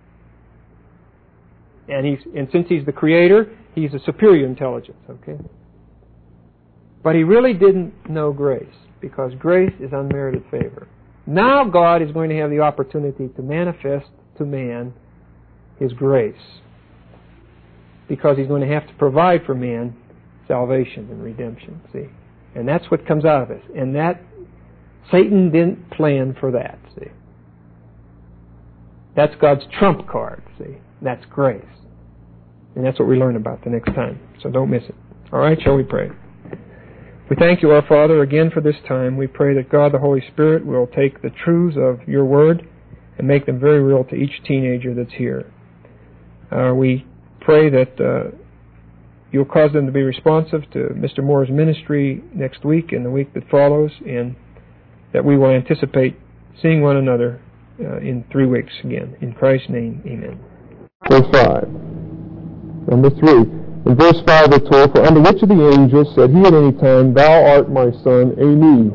And he's and since he's the creator, he's a superior intelligence, okay? But he really didn't know grace, because grace is unmerited favor. Now God is going to have the opportunity to manifest to man his grace, because he's going to have to provide for man salvation and redemption, see? And that's what comes out of it. And that Satan didn't plan for that, see. That's God's trump card, see. That's grace. And that's what we learn about the next time. So don't miss it. All right, shall we pray? We thank you, our Father, again for this time. We pray that God the Holy Spirit will take the truths of your word and make them very real to each teenager that's here. Uh, we pray that uh, you'll cause them to be responsive to Mister Moore's ministry next week and the week that follows, and that we will anticipate seeing one another uh, in three weeks again. In Christ's name, amen. Verse five. Number three. In verse five we're told, "For unto which of the angels said he at any time, Thou art my son, Ami?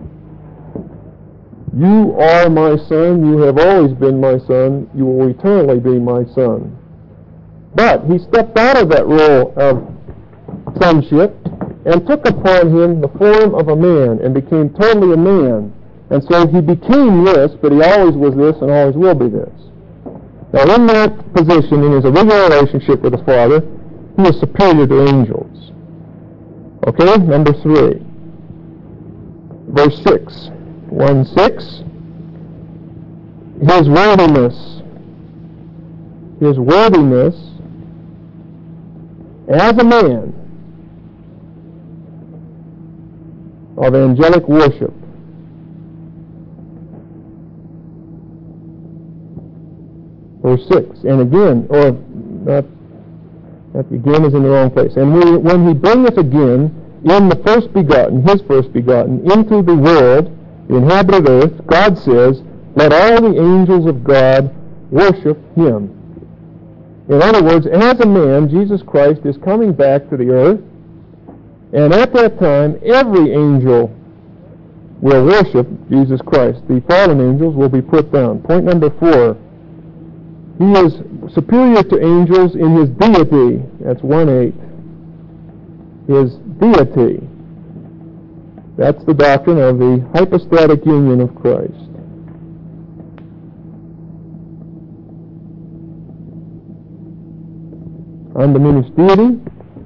You are my son, you have always been my son, you will eternally be my son." But he stepped out of that role of sonship and took upon him the form of a man and became totally a man. And so he became this, but he always was this and always will be this. Now in that position, in his original relationship with the Father, he is superior to angels. Okay, number three. Verse six. one six. His worthiness. His worthiness as a man of angelic worship. Verse six. And again, or not, that again is in the wrong place. And we, when he bringeth again in the first begotten, his first begotten, into the world, the inhabited earth, God says, let all the angels of God worship him. In other words, as a man, Jesus Christ is coming back to the earth, and at that time, every angel will worship Jesus Christ. The fallen angels will be put down. Point number four. He is superior to angels in his deity. That's one eight. His deity. That's the doctrine of the hypostatic union of Christ. Undiminished deity.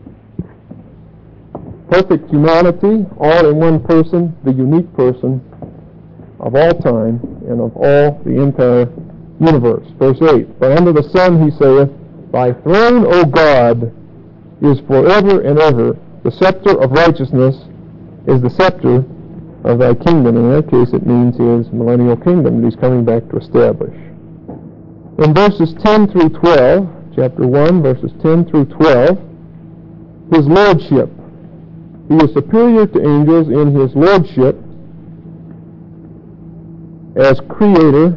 Perfect humanity, all in one person, the unique person of all time and of all the entire universe. Verse eight, For under the sun he saith, Thy throne, O God, is forever and ever. The scepter of righteousness is the scepter of thy kingdom. In that case it means his millennial kingdom that he's coming back to establish. In verses ten through twelve, chapter one, verses ten through twelve, his lordship. He is superior to angels in his lordship as creator,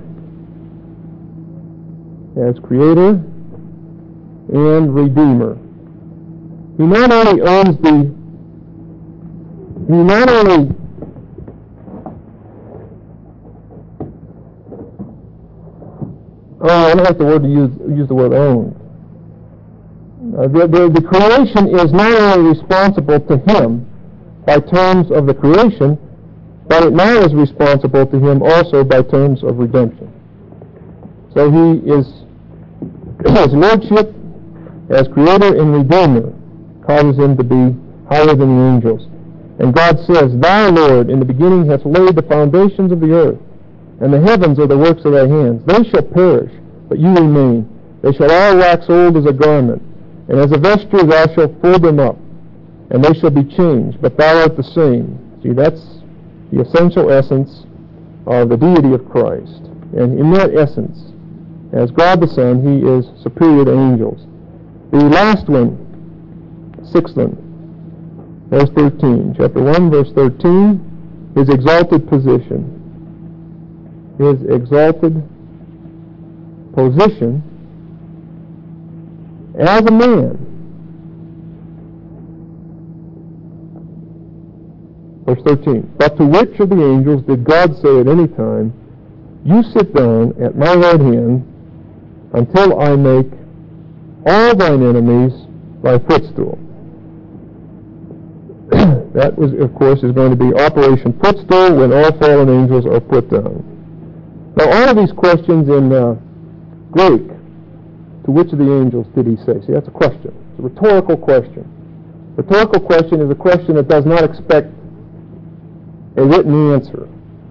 as creator and redeemer. He not only owns the, he not only oh, I don't like the word to use, use the word own. Uh, the, the, the creation is not only responsible to him by terms of the creation, but it now is responsible to him also by terms of redemption. So he is, his lordship, as Creator and Redeemer, causes him to be higher than the angels. And God says, Thou, Lord, in the beginning hast laid the foundations of the earth, and the heavens are the works of thy hands. They shall perish, but you remain. They shall all wax old as a garment, and as a vesture thou shalt fold them up, and they shall be changed, but thou art the same. See, that's the essential essence of the deity of Christ. And in that essence, as God the Son, he is superior to angels. The last one, sixth one, verse thirteen. Chapter one, verse thirteen, his exalted position. His exalted position as a man. Verse thirteen, But to which of the angels did God say at any time, You sit down at my right hand until I make all thine enemies thy footstool? That, was, of course, is going to be Operation Footstool when all fallen angels are put down. Now, all of these questions in uh, Greek, to which of the angels did he say? See, that's a question. It's a rhetorical question. Rhetorical question is a question that does not expect a written answer.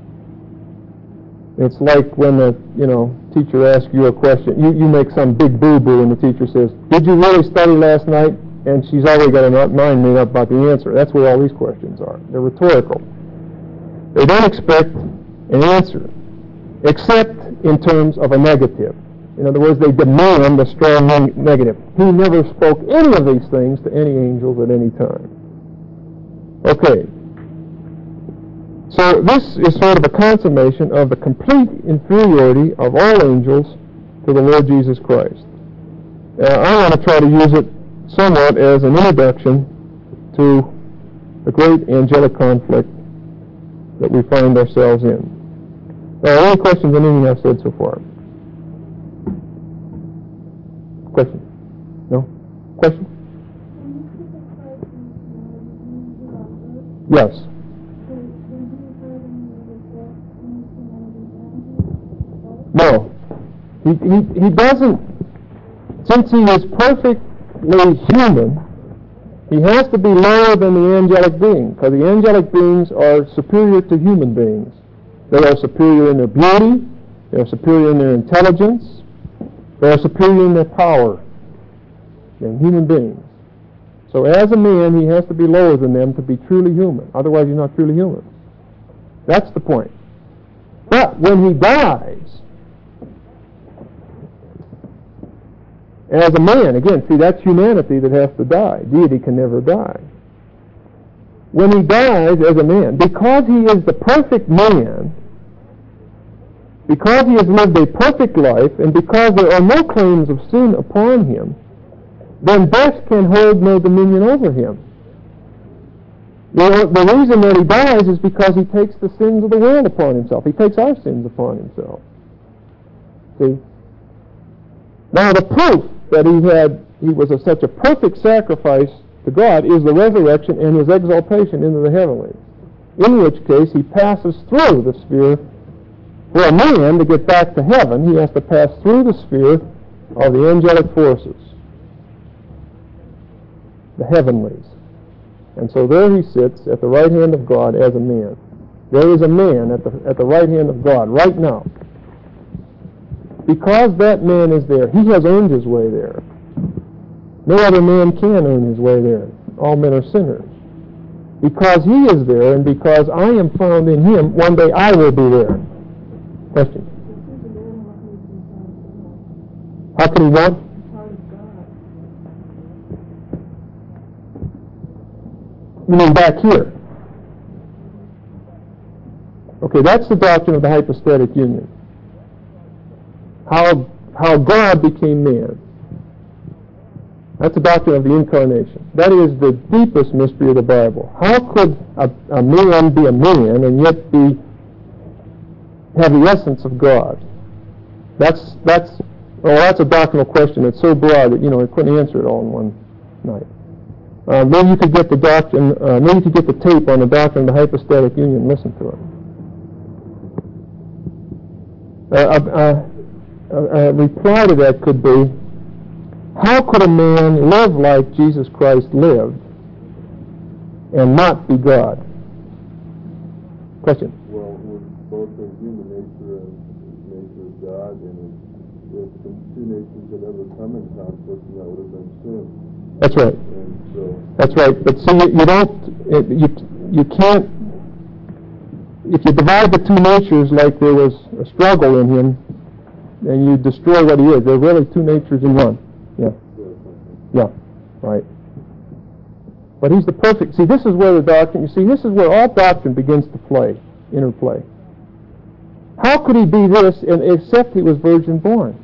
It's like when the you know teacher asks you a question. You, you make some big boo-boo and the teacher says, Did you really study last night? And she's already got a mind made up about the answer. That's where all these questions are. They're rhetorical. They don't expect an answer, except in terms of a negative. In other words, they demand a strong negative. He never spoke any of these things to any angels at any time. Okay. So this is sort of a consummation of the complete inferiority of all angels to the Lord Jesus Christ. Uh, I want to try to use it somewhat as an introduction to the great angelic conflict that we find ourselves in. Now, any questions on anything I've said so far? Question? No? Question? Yes. No. He, he, he doesn't, since he is perfectly human, he has to be lower than the angelic being, because the angelic beings are superior to human beings. They are superior in their beauty, they are superior in their intelligence, they are superior in their power than human beings. So as a man, he has to be lower than them to be truly human. Otherwise, he's not truly human. That's the point. But when he dies, as a man, again, see, that's humanity that has to die. Deity can never die. When he dies as a man, because he is the perfect man, because he has lived a perfect life, and because there are no claims of sin upon him, then death can hold no dominion over him. The, the reason that he dies is because he takes the sins of the world upon himself. He takes our sins upon himself. See? Now the proof that he had, he was a, such a perfect sacrifice to God is the resurrection and his exaltation into the heavenlies. In which case he passes through the sphere. For a man to get back to heaven, he has to pass through the sphere of the angelic forces, the heavenlies. And so there he sits at the right hand of God as a man. There is a man at the, at the right hand of God right now. Because that man is there, he has earned his way there. No other man can earn his way there. All men are sinners. Because he is there, and because I am found in him, one day I will be there. Question? How can he what? You mean back here? Okay, that's the doctrine of the hypostatic union. How, how God became man. That's the doctrine of the incarnation. That is the deepest mystery of the Bible. How could a, a man be a man and yet be have the essence of God? That's that's well, that's a doctrinal question. It's so broad that you know I couldn't answer it all in one night. Uh, maybe you could get the doctrine. Uh, maybe you could get the tape on the doctrine of the hypostatic union and listen to it. Uh, uh, uh, a reply to that could be How could a man live like Jesus Christ lived and not be God? Question? Well, with both the human nature and the nature of God, and if the two natures had ever come in conflict, then that would have been sin. That's right. And so, That's right. But see, you, you don't, it, you you can't. If you divide the two natures like there was a struggle in him, then you destroy what he is. There are really two natures in one. Yeah. Yeah. Right. But he's the perfect. See, this is where the doctrine. You see, this is where all doctrine begins to play, interplay. How could he be this, and except he was virgin born?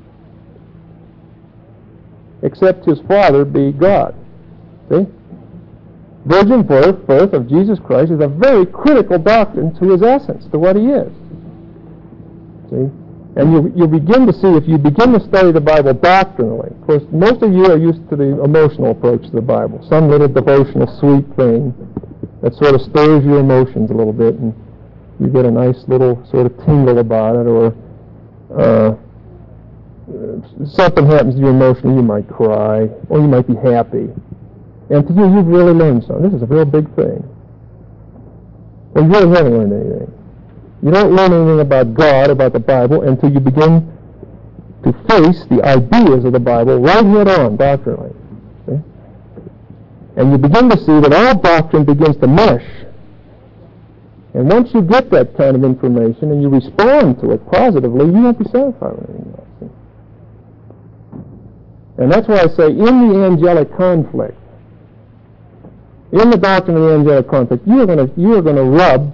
Except his father be God. See? Virgin birth, birth of Jesus Christ is a very critical doctrine to his essence, to what he is. See? And you, you begin to see, if you begin to study the Bible doctrinally, of course, most of you are used to the emotional approach to the Bible, some little devotional sweet thing that sort of stirs your emotions a little bit, and you get a nice little sort of tingle about it, or uh, something happens to you emotionally, you might cry, or you might be happy. And to you, you've really learned something. This is a real big thing. Well, you really haven't learned anything. You don't learn anything about God, about the Bible, until you begin to face the ideas of the Bible right head on, doctrinally. See? And you begin to see that all doctrine begins to mesh. And once you get that kind of information and you respond to it positively, you won't be satisfied with anything else. See? And that's why I say, in the angelic conflict, in the doctrine of the angelic conflict, you are going to you are going to rub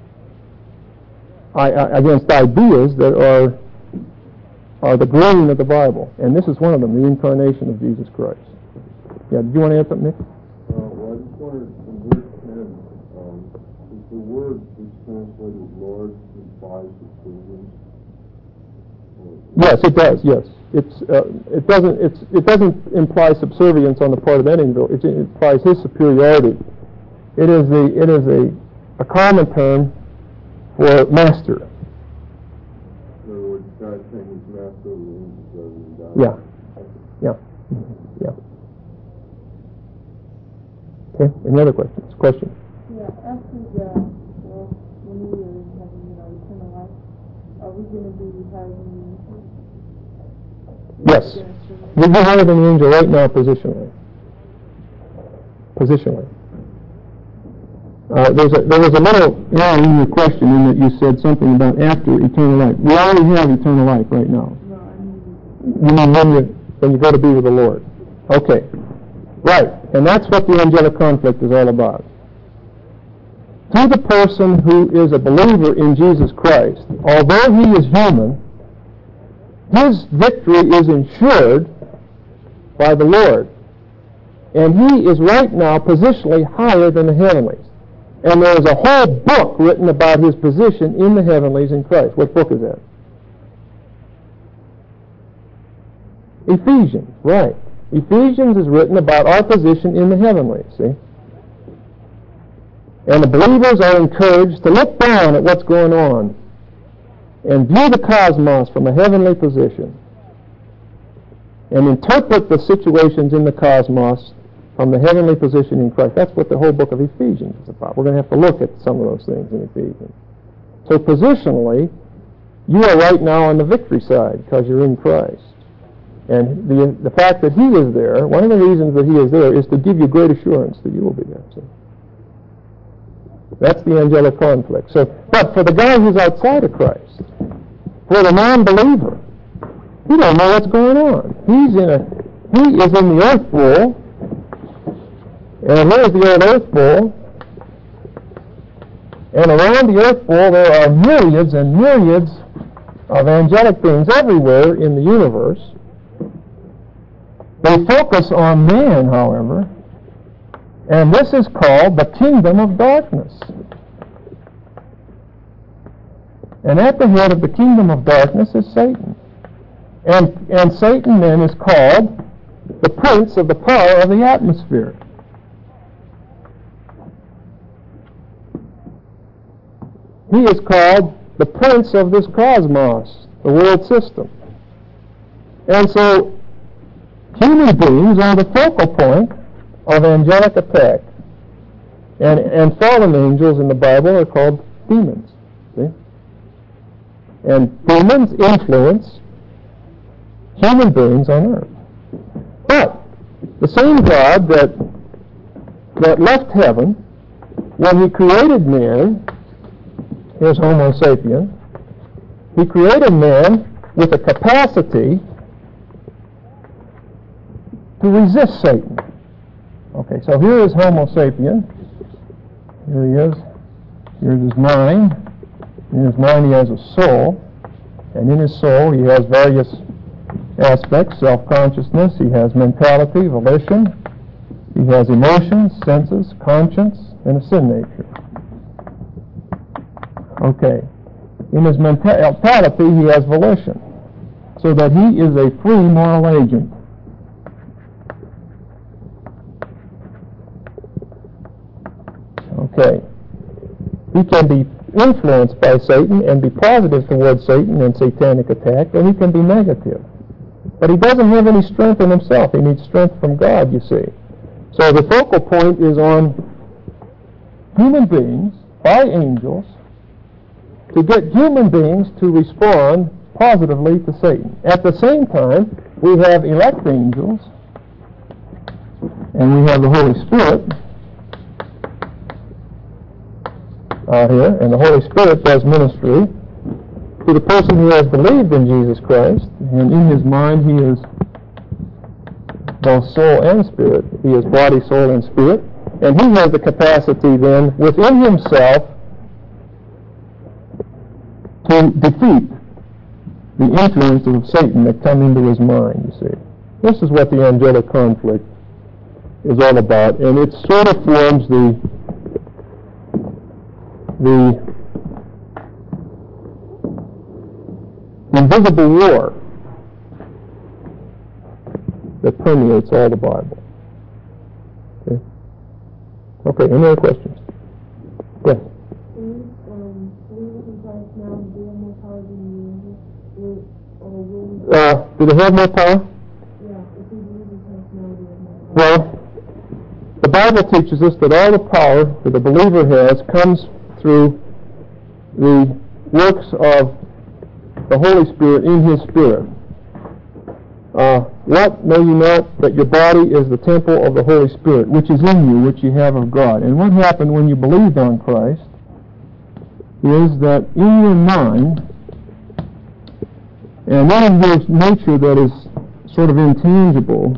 I, I, against ideas that are are the grain of the Bible, and this is one of them: the incarnation of Jesus Christ. Yeah, did you want to add something, Nick? Uh, well, I just wanted in verse ten, um, is the word that's translated Lord implies subservience? Yes, it does. Yes, it's uh, it doesn't it's it doesn't imply subservience on the part of any individual. It implies his superiority. It is the it is a a common term for master. In other words, God saying he's master of the angels rather than God. Yeah, yeah, yeah. Okay. Any other questions? Question. Yeah. After the well, when we are in heaven, you know, eternal life, are we going to be higher than the angels? Yes. We're higher than the angel right now, positionally. Positionally. Uh, there's a, there was a little error in your question in that you said something about after eternal life. We already have eternal life right now. No, I mean, You mean when you, when you go to be with the Lord. Okay. Right. And that's what the angelic conflict is all about. To the person who is a believer in Jesus Christ, although he is human, his victory is ensured by the Lord. And he is right now positionally higher than the heavenlies. And there is a whole book written about his position in the heavenlies in Christ. What book is that? Ephesians, right. Ephesians is written about our position in the heavenlies, see? And the believers are encouraged to look down at what's going on and view the cosmos from a heavenly position and interpret the situations in the cosmos from the heavenly position in Christ. That's what the whole book of Ephesians is about. We're going to have to look at some of those things in Ephesians. So positionally, you are right now on the victory side because you're in Christ. And the the fact that he is there, one of the reasons that he is there is to give you great assurance that you will be there. So that's the angelic conflict. So, but for the guy who's outside of Christ, for the non-believer, he don't know what's going on. He's in a he is in the earth bowl, and here's the old earth bowl, and around the earth bowl there are myriads and myriads of angelic beings everywhere in the universe. They focus on man, however, and this is called the kingdom of darkness. And at the head of the kingdom of darkness is Satan. And, and Satan then is called the prince of the power of the atmosphere. He is called the prince of this cosmos, the world system. And so human beings are the focal point of angelic attack. And, and fallen angels in the Bible are called demons. See? And demons influence human beings on earth. But the same God that, that left heaven, when he created man, here's Homo sapien, he created man with a capacity to resist Satan. Okay, so here is Homo sapien. Here he is. Here's his mind. In his mind he has a soul. And in his soul he has various aspects: self-consciousness, he has mentality, volition, he has emotions, senses, conscience, and a sin nature. Okay. In his mentality he has volition, so that he is a free moral agent. Okay. He can be influenced by Satan and be positive towards Satan and satanic attack, or he can be negative. But he doesn't have any strength in himself. He needs strength from God, you see. So the focal point is on human beings, by angels, to get human beings to respond positively to Satan. At the same time, we have elect angels, and we have the Holy Spirit out here, and the Holy Spirit does ministry to the person who has believed in Jesus Christ, and in his mind he is both soul and spirit. He is body, soul, and spirit, and he has the capacity then within himself to defeat the influences of Satan that come into his mind, you see. This is what the angelic conflict is all about, and it sort of forms the the invisible war that permeates all the Bible. Okay, okay, any other questions? Yes? Uh, do they have more power? Well, the Bible teaches us that all the power that the believer has comes through the works of the Holy Spirit in his spirit. Uh, what know you not that your body is the temple of the Holy Spirit, which is in you, which you have of God? And what happened when you believed on Christ is that in your mind, and in your nature that is sort of intangible,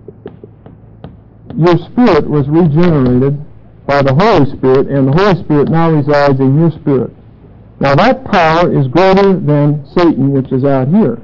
your spirit was regenerated by the Holy Spirit, and the Holy Spirit now resides in your spirit. Now that power is greater than Satan, which is out here.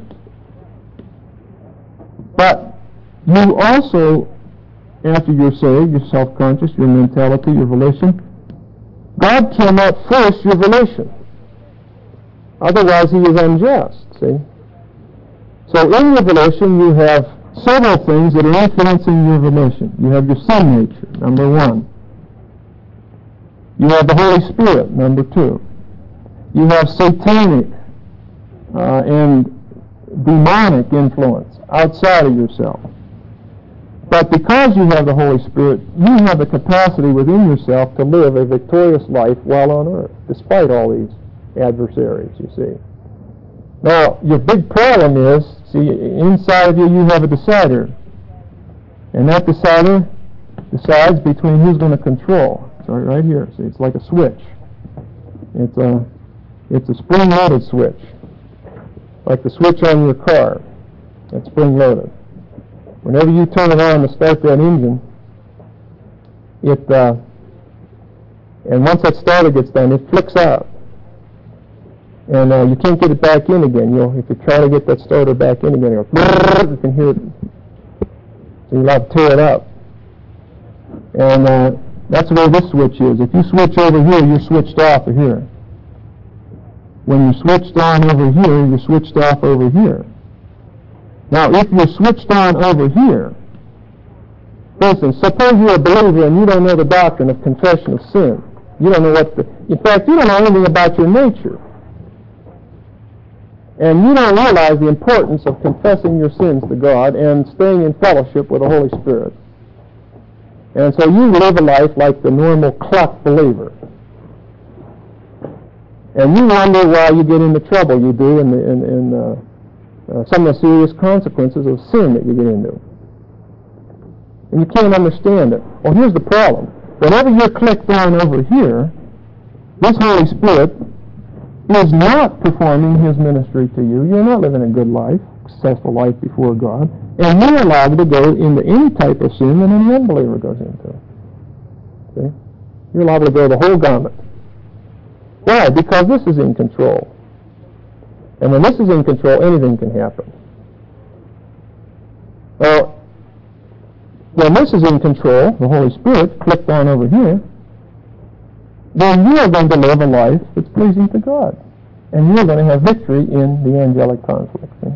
But you also, after you're saved, you're self-conscious, your mentality, your volition, God cannot force your volition. Otherwise he is unjust, see? So in your volition you have several things that are influencing your volition. You have your sin nature, number one. You have the Holy Spirit, number two. You have satanic uh, and demonic influence outside of yourself. But because you have the Holy Spirit, you have the capacity within yourself to live a victorious life while on earth, despite all these adversaries, you see. Now, your big problem is, see, inside of you, you have a decider. And that decider decides between who's going to control. It's right, right here. See, it's like a switch. It's a, it's a spring-loaded switch, like the switch on your car. It's spring-loaded. Whenever you turn it on to start that engine, it, uh, and once that starter gets done, it flicks out. And uh, you can't get it back in again. You'll, if you try to get that starter back in again, it'll, you can hear it. So you'll have to tear it up. And uh, that's the way this switch is. If you switch over here, you're switched off of here. When you're switched on over here, you're switched off over here. Now, if you're switched on over here, for instance, suppose you're a believer and you don't know the doctrine of confession of sin. You don't know what the... In fact, you don't know anything about your nature. And you don't realize the importance of confessing your sins to God and staying in fellowship with the Holy Spirit. And so you live a life like the normal clock believer. And you wonder why you get into trouble you do and, and, and uh, uh, some of the serious consequences of sin that you get into. And you can't understand it. Well, here's the problem. Whenever you're clicked on over here, this Holy Spirit is not performing His ministry to you. You're not living a good life, successful life before God. And you're allowed to go into any type of sin that any unbeliever goes into. See? You're allowed to go the whole gamut. Why? Because this is in control. And when this is in control, anything can happen. Now, when this is in control, the Holy Spirit, clicked on over here, then you are going to live a life that's pleasing to God. And you're going to have victory in the angelic conflict. See?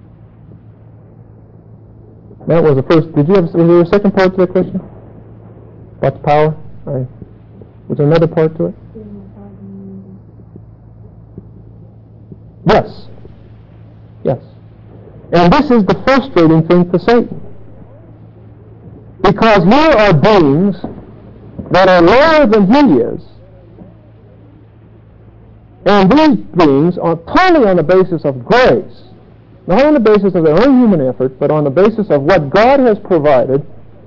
That was the first. Did you have, was there a second part to that question? About the power? Right. Was there another part to it? Yes. Yes. And this is the frustrating thing for Satan. Because here are beings that are lower than he is. And these beings are totally on the basis of grace. Not on the basis of their own human effort, but on the basis of what God has provided.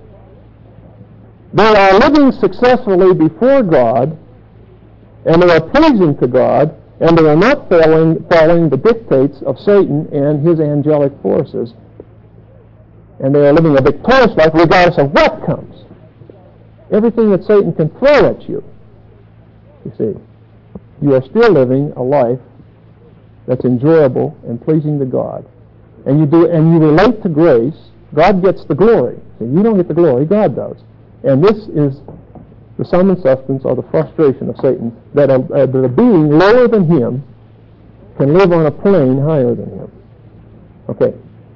They are living successfully before God, and they are pleasing to God, and they are not following, following the dictates of Satan and his angelic forces. And they are living a victorious life regardless of what comes. Everything that Satan can throw at you, you see, you are still living a life that's enjoyable and pleasing to God. And you do, and you relate to grace. God gets the glory. See, you don't get the glory, God does. And this is the sum and substance of the frustration of Satan, that a, uh, that a being lower than him can live on a plane higher than him. Okay.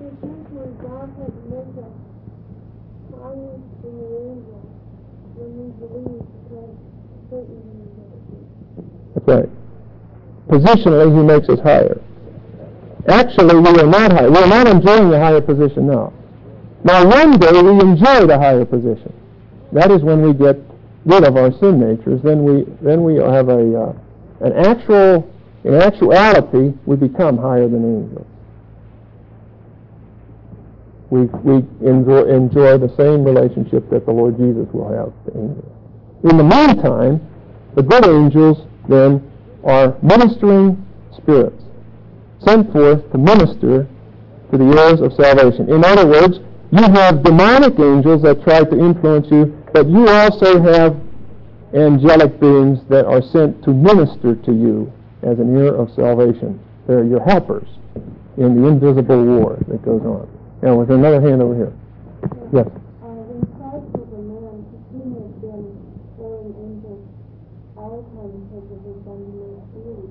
That's right. Positionally, he makes us higher. Actually, we are not higher. We are not enjoying the higher position now. Now, one day we enjoy the higher position. That is when we get rid of our sin natures. Then we then we have a uh, an actual in actuality we become higher than angels. We we enjoy, enjoy the same relationship that the Lord Jesus will have to angels. In the meantime, the good angels then are ministering spirits sent forth to minister to the heirs of salvation. In other words, you have demonic angels that try to influence you, but you also have angelic beings that are sent to minister to you as an heir of salvation. They're your helpers in the invisible war that goes on. Now, with another hand over here. Yes? Uh, when Christ was a man, he had been wearing angels all the time because of his unknown spirit.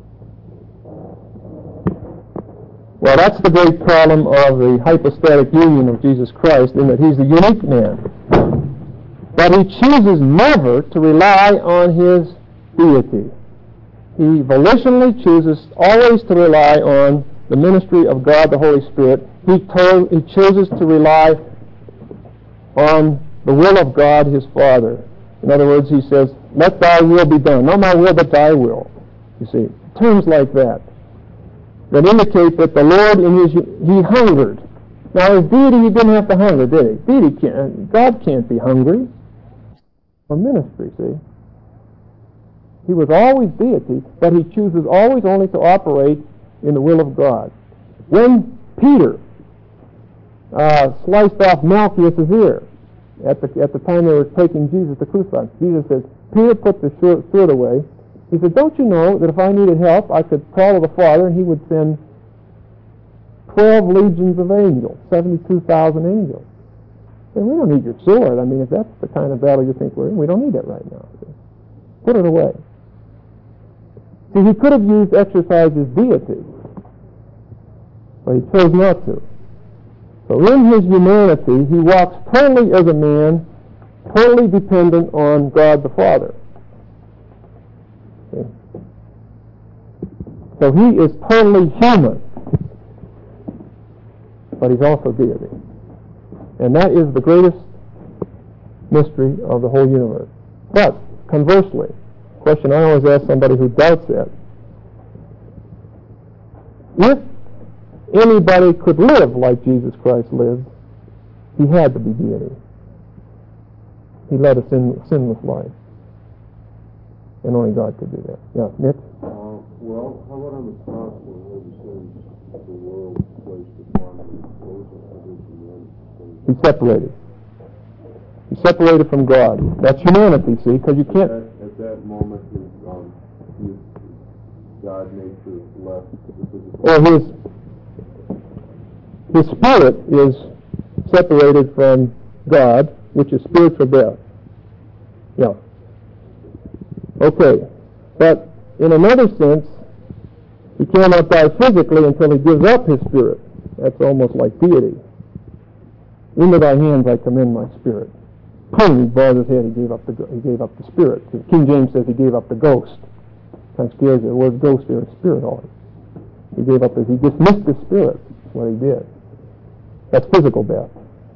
Well, that's the great problem of the hypostatic union of Jesus Christ, in that he's the unique man. But he chooses never to rely on his deity. He volitionally chooses always to rely on the ministry of God the Holy Spirit. He, told, he chooses to rely on the will of God his Father. In other words, he says, let thy will be done. Not my will, but thy will. You see, terms like that that indicate that the Lord in his he hungered. Now, his deity, he didn't have to hunger, did he? Deity can't, God can't be hungry. For ministry, see? He was always deity, but he chooses always only to operate in the will of God. When Peter uh, sliced off Malchus' ear at the, at the time they were taking Jesus to crucify, Jesus said, Peter, put the sword away. He said, don't you know that if I needed help, I could call to the Father and he would send twelve legions of angels, seventy-two thousand angels. And we don't need your sword. I mean, if that's the kind of battle you think we're in, we don't need it right now. See? Put it away. See, he could have used exercise his deity, but he chose not to. So in his humanity, he walks totally as a man, totally dependent on God the Father. See? So he is totally human, but he's also deity. And that is the greatest mystery of the whole universe. But, conversely, question I always ask somebody who doubts that, if anybody could live like Jesus Christ lived, he had to be deity. He led a sin, sinless life. And only God could do that. Yeah, Nick? Uh, well, how about on the cross when all the sins of the world placed upon him? What was the position then? He separated. He separated from God. That's humanity, see, because you can't... At, at that moment, his, um, his God nature left the physical... Or his, his spirit is separated from God, which is spiritual death. Yeah. Okay. But in another sense, he cannot die physically until he gives up his spirit. That's almost like deity. Into thy hands I commend my spirit. Boom, he bowed his head, he gave up the he gave up the spirit. King James says he gave up the ghost. Kind of scares you. The word ghost there is spirit always. He gave up the, he dismissed the spirit. That's what he did. That's physical death.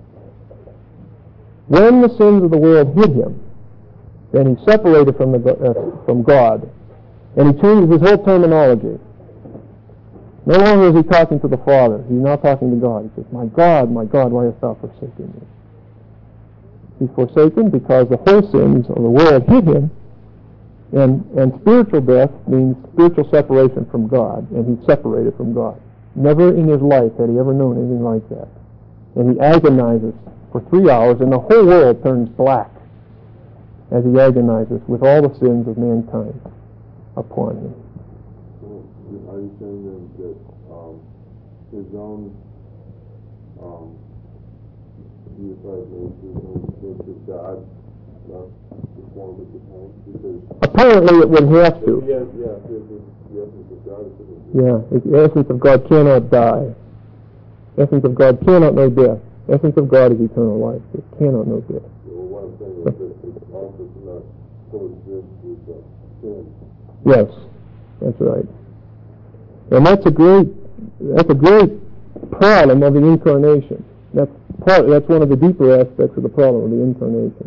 When the sins of the world hit him, then he separated from the uh, from God, and he changes his whole terminology. No longer is he talking to the Father. He's now talking to God. He says, "My God, my God, why hast thou forsaken me?" He's forsaken because the whole sins of the world hit him, and and spiritual death means spiritual separation from God, and he's separated from God. Never in his life had he ever known anything like that. And he agonizes for three hours, and the whole world turns black as he agonizes with all the sins of mankind upon him. So, are you saying then that um, his own um, deified nature, his own nature of God, left the form at the time? Because apparently it would have to. Yeah, yeah, the, the, the essence of God is Yeah, the essence of God cannot die. The essence of God cannot know death. The essence of God is eternal life. It cannot know death. Well, what I'm saying is that it also cannot coexist with uh, sin. Yes, that's right. And that's a great, that's a great problem of the incarnation. That's part. That's one of the deeper aspects of the problem of the incarnation.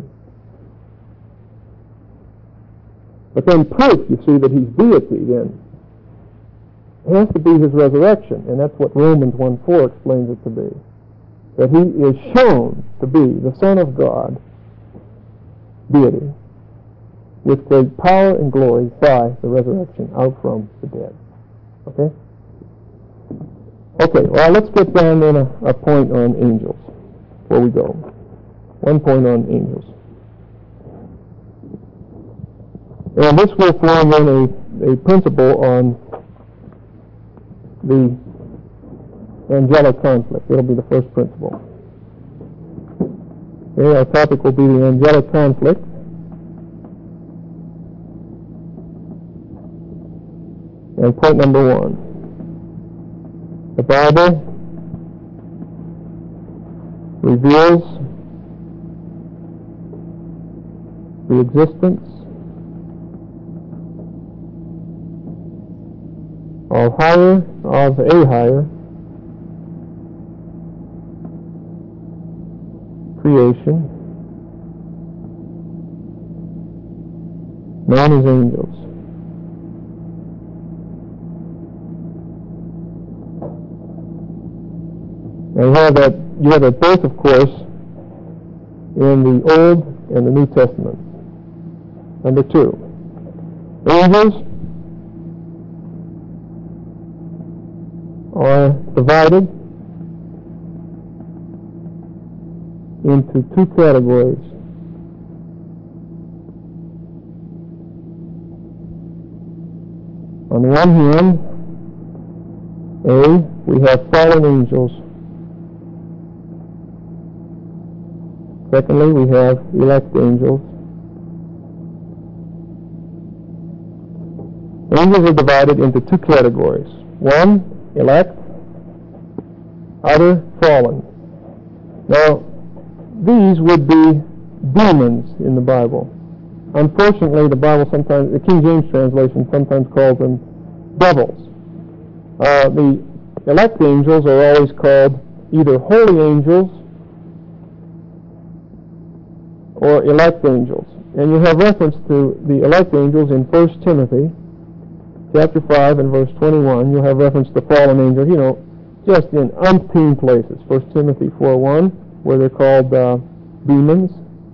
But then proof, you see, that he's deity then has to be his resurrection, and that's what Romans one four explains it to be. That he is shown to be the Son of God, deity, with great power and glory by the resurrection out from the dead. Okay? Okay, well, let's get down then a, a point on angels before we go. One point on angels. And this will form then a, a principle on the angelic conflict. It'll be the first principle. Okay, our topic will be the angelic conflict. And point number one. The Bible reveals the existence of higher, of a higher creation known as angels. And you have that, you have that both, of course, in the Old and the New Testament. Number two, angels are divided into two categories. On the one hand, A, we have fallen angels. Secondly, we have elect angels. Angels are divided into two categories. One, elect, other, fallen. Now, these would be demons in the Bible. Unfortunately, the Bible sometimes, the King James translation sometimes calls them devils. Uh, the elect angels are always called either holy angels or elect angels. And you have reference to the elect angels in First Timothy chapter five and verse twenty-one. You'll have reference to fallen angels, you know, just in umpteen places. First Timothy four one, where they're called uh, demons.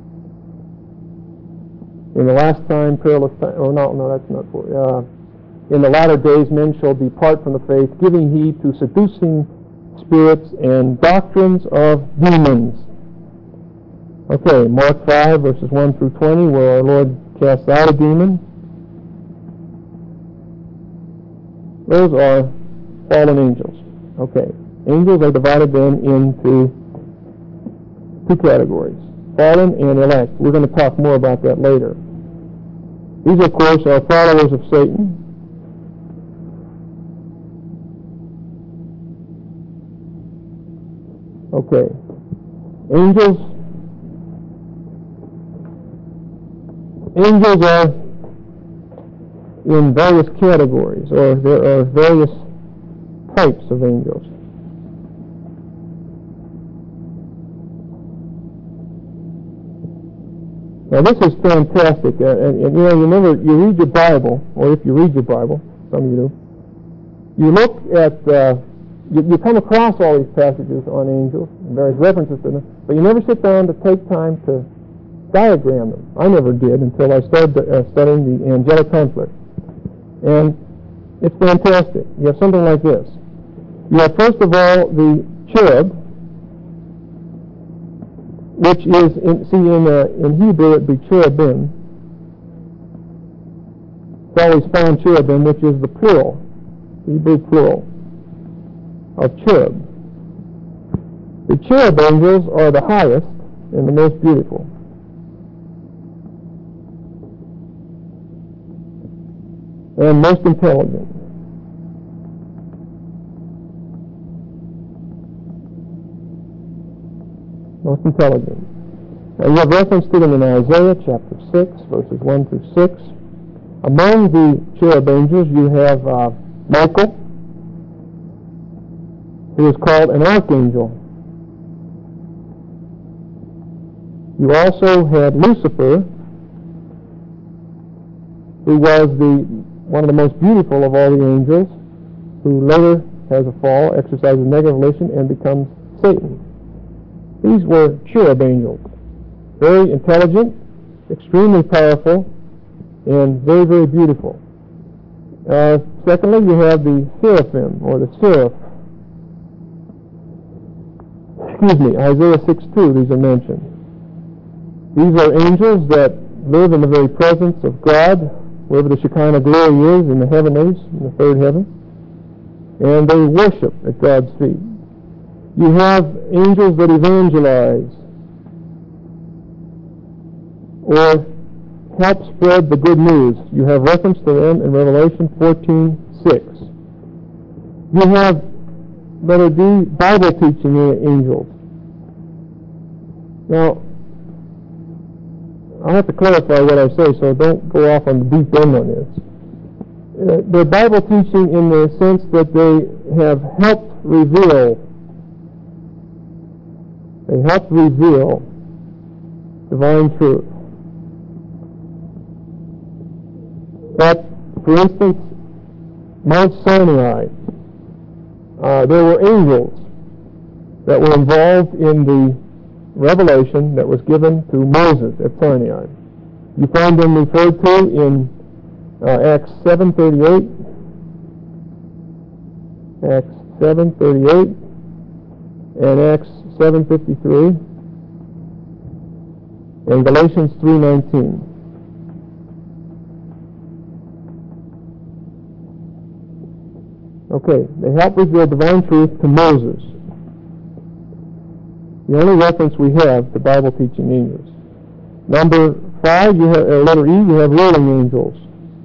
In the last time, perilous time, oh no, no, that's not for, uh, in the latter days men shall depart from the faith, giving heed to seducing spirits and doctrines of demons. Okay, Mark five, verses one through twenty, where our Lord casts out a demon. Those are fallen angels. Okay, angels are divided then into two categories, fallen and elect. We're going to talk more about that later. These, of course, are followers of Satan. Okay, angels angels are in various categories, or there are various types of angels. Now this is fantastic, uh, and, and you know, you remember, you read your Bible, or if you read your Bible, some of you do, you look at, uh, you, you come across all these passages on angels, and various references to them, but you never sit down to take time to diagram them. I never did until I started uh, studying the angelic conflict. And it's fantastic. You have something like this. You have, first of all, the cherub, which is, in, see, in, uh, in Hebrew it'd be cherubim. It's always found cherubim, which is the plural, Hebrew plural, of cherub. The cherub angels are the highest and the most beautiful. And most intelligent. Most intelligent. Now you have reference to them in Isaiah chapter six, verses one through six. Among the cherub angels you have uh, Michael, who is called an archangel. You also had Lucifer, who was the one of the most beautiful of all the angels, who later has a fall, exercises negative volition, and becomes Satan. These were cherub angels, very intelligent, extremely powerful, and very, very beautiful. Uh, secondly, you have the seraphim, or the seraph. Excuse me, Isaiah six two, these are mentioned. These are angels that live in the very presence of God, wherever the Shekinah glory is, in the heavenlies, in the third heaven, and they worship at God's feet. You have angels that evangelize, or help spread the good news. You have reference to them in Revelation fourteen six. You have letter D, Bible teaching angels. Now, I'll have to clarify what I say, so don't go off on the deep end on this. Uh, they're Bible teaching in the sense that they have helped reveal, they help reveal divine truth. At, for instance, Mount Sinai, uh, there were angels that were involved in the revelation that was given to Moses at Sinai. You find them referred to in uh, Acts seven thirty-eight, Acts seven thirty-eight, and Acts seven fifty-three, and Galatians three nineteen. Okay, they help reveal divine truth to Moses. The only reference we have to Bible teaching angels. Number five, you have, uh, letter E, you have ruling angels.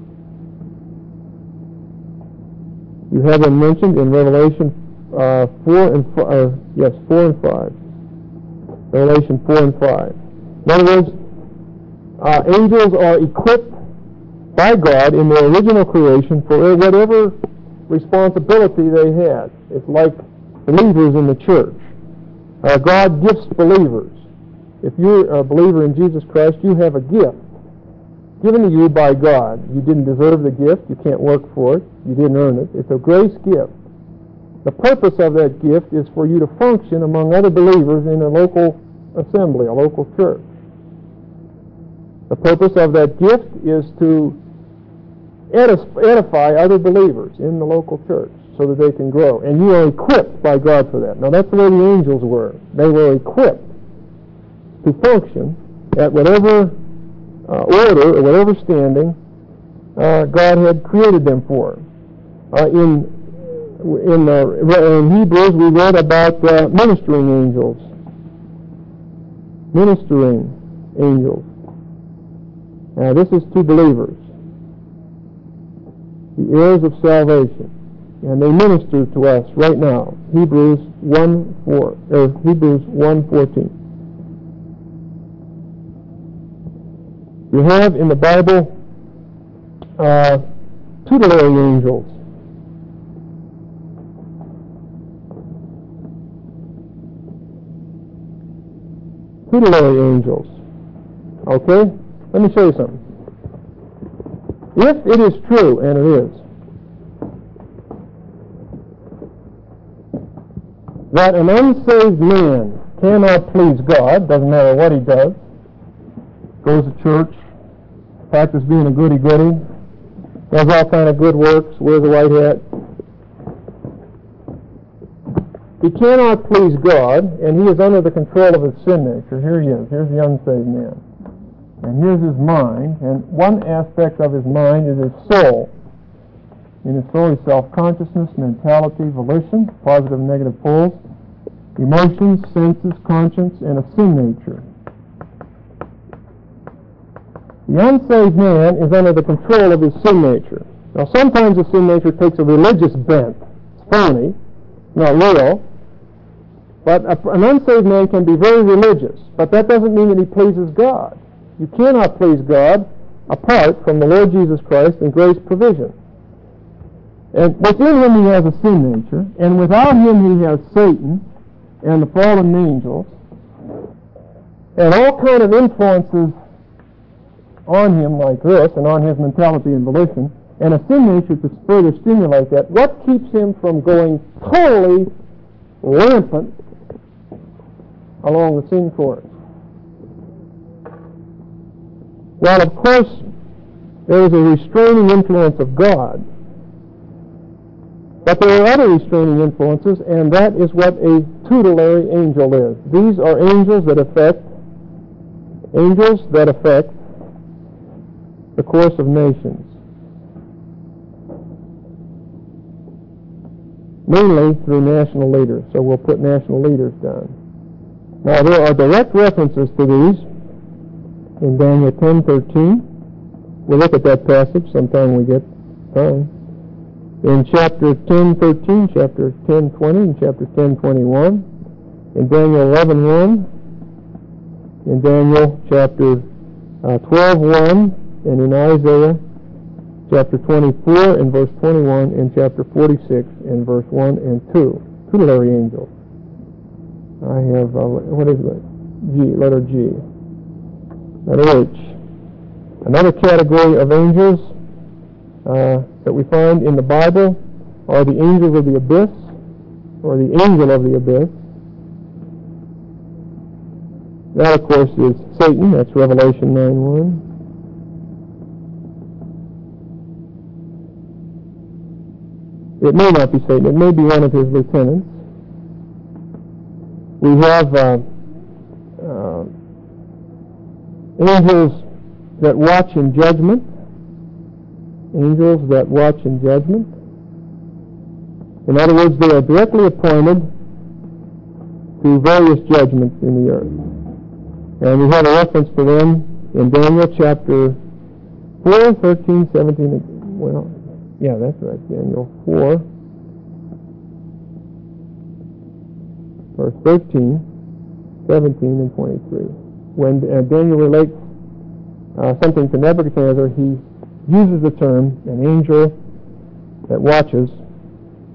You have them mentioned in Revelation uh, four and f- uh, yes, four and five. Revelation four and five. In other words, uh, angels are equipped by God in their original creation for whatever responsibility they had. It's like believers in the church. Uh, God gifts believers. If you're a believer in Jesus Christ, you have a gift given to you by God. You didn't deserve the gift. You can't work for it. You didn't earn it. It's a grace gift. The purpose of that gift is for you to function among other believers in a local assembly, a local church. The purpose of that gift is to edify other believers in the local church so that they can grow. And you are equipped by God for that. Now, that's the way the angels were. They were equipped to function at whatever uh, order or whatever standing uh, God had created them for. Uh, in in, uh, in Hebrews, we read about uh, ministering angels. Ministering angels. Now, this is to believers, the heirs of salvation, and they minister to us right now. Hebrews one four, or Hebrews one fourteen. You have in the Bible uh, tutelary angels. Tutelary angels. Okay? Let me show you something. If it is true, and it is, that an unsaved man cannot please God, doesn't matter what he does, goes to church, practices being a goody-goody, does all kind of good works, wears a white hat, he cannot please God, and he is under the control of his sin nature. Here he is. Here's the unsaved man. And here's his mind, and one aspect of his mind is his soul. In his soul is self-consciousness, mentality, volition, positive and negative poles, emotions, senses, conscience, and a sin nature. The unsaved man is under the control of his sin nature. Now, sometimes the sin nature takes a religious bent. It's phony, not real. But a, an unsaved man can be very religious, but that doesn't mean that he pleases God. You cannot please God apart from the Lord Jesus Christ and grace provision. And within him he has a sin nature, and without him he has Satan and the fallen angels, and all kind of influences on him like this, and on his mentality and volition, and a sin nature to further stimulate that. What keeps him from going totally rampant along the sin course? Well, of course, there is a restraining influence of God. But there are other restraining influences, and that is what a tutelary angel is. These are angels that affect angels that affect the course of nations. Mainly through national leaders. So we'll put national leaders down. Now there are direct references to these in Daniel ten thirteen. We'll look at that passage sometime we get time. In chapter ten thirteen, chapter ten twenty, and chapter ten twenty-one. In Daniel eleven one. In Daniel chapter uh, twelve one. And in Isaiah chapter twenty-four and verse twenty-one, and chapter forty-six and verse one and two. Tutelary angels. I have, uh, what is it? G, letter G. Letter H. Another category of angels uh, that we find in the Bible are the angels of the abyss, or the angel of the abyss. That, of course, is Satan. That's Revelation nine one. It may not be Satan. It may be one of his lieutenants. We have uh, uh, angels that watch in judgment. Angels that watch in judgment. In other words, they are directly appointed to various judgments in the earth. And we have a reference to them in Daniel chapter four, thirteen, seventeen, well, yeah, that's right, Daniel four, verse thirteen, seventeen, and twenty-three. When uh, Daniel relates uh, something to Nebuchadnezzar, he uses the term an angel that watches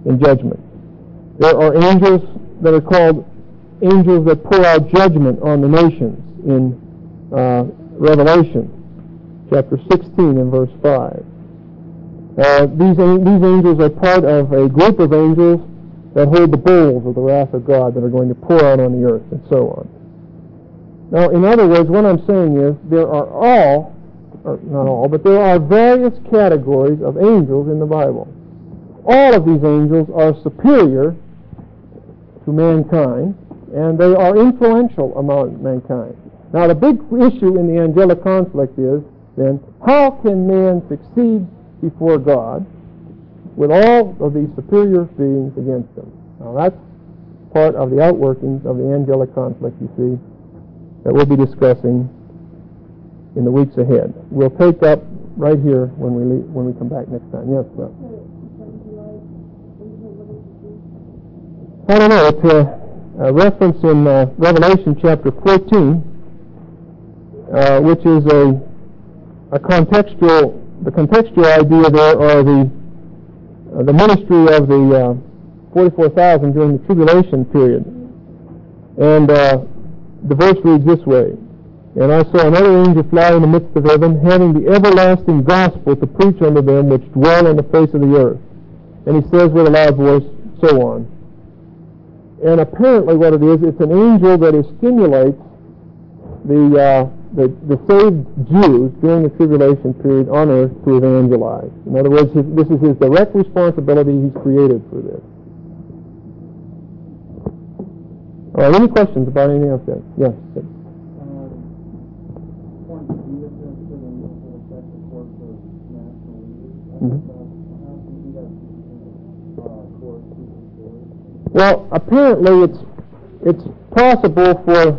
in judgment. There are angels that are called angels that pour out judgment on the nations in uh, Revelation chapter sixteen and verse five. Uh, these, these angels are part of a group of angels that hold the bowls of the wrath of God that are going to pour out on the earth, and so on. Now, in other words, what I'm saying is there are all, or not all, but there are various categories of angels in the Bible. All of these angels are superior to mankind, and they are influential among mankind. Now, the big issue in the angelic conflict is, then, how can man succeed before God with all of these superior beings against him? Now, that's part of the outworkings of the angelic conflict, you see, that we'll be discussing in the weeks ahead. We'll take up right here when we leave, when we come back next time. Yes, sir. I don't know. It's a, a reference in uh, Revelation chapter fourteen, uh, which is a, a contextual. The contextual idea there are the uh, the ministry of the uh, forty-four thousand during the tribulation period, and uh, the verse reads this way: "And I saw another angel fly in the midst of heaven, having the everlasting gospel to preach unto them which dwell on the face of the earth." And he says with a loud voice, so on. And apparently what it is, it's an angel that is stimulates the, uh, the, the saved Jews during the tribulation period on earth to evangelize. In other words, his, this is his direct responsibility. He's created for this. All right, any questions about anything else there? Yes. Mm-hmm. Well, apparently it's it's possible for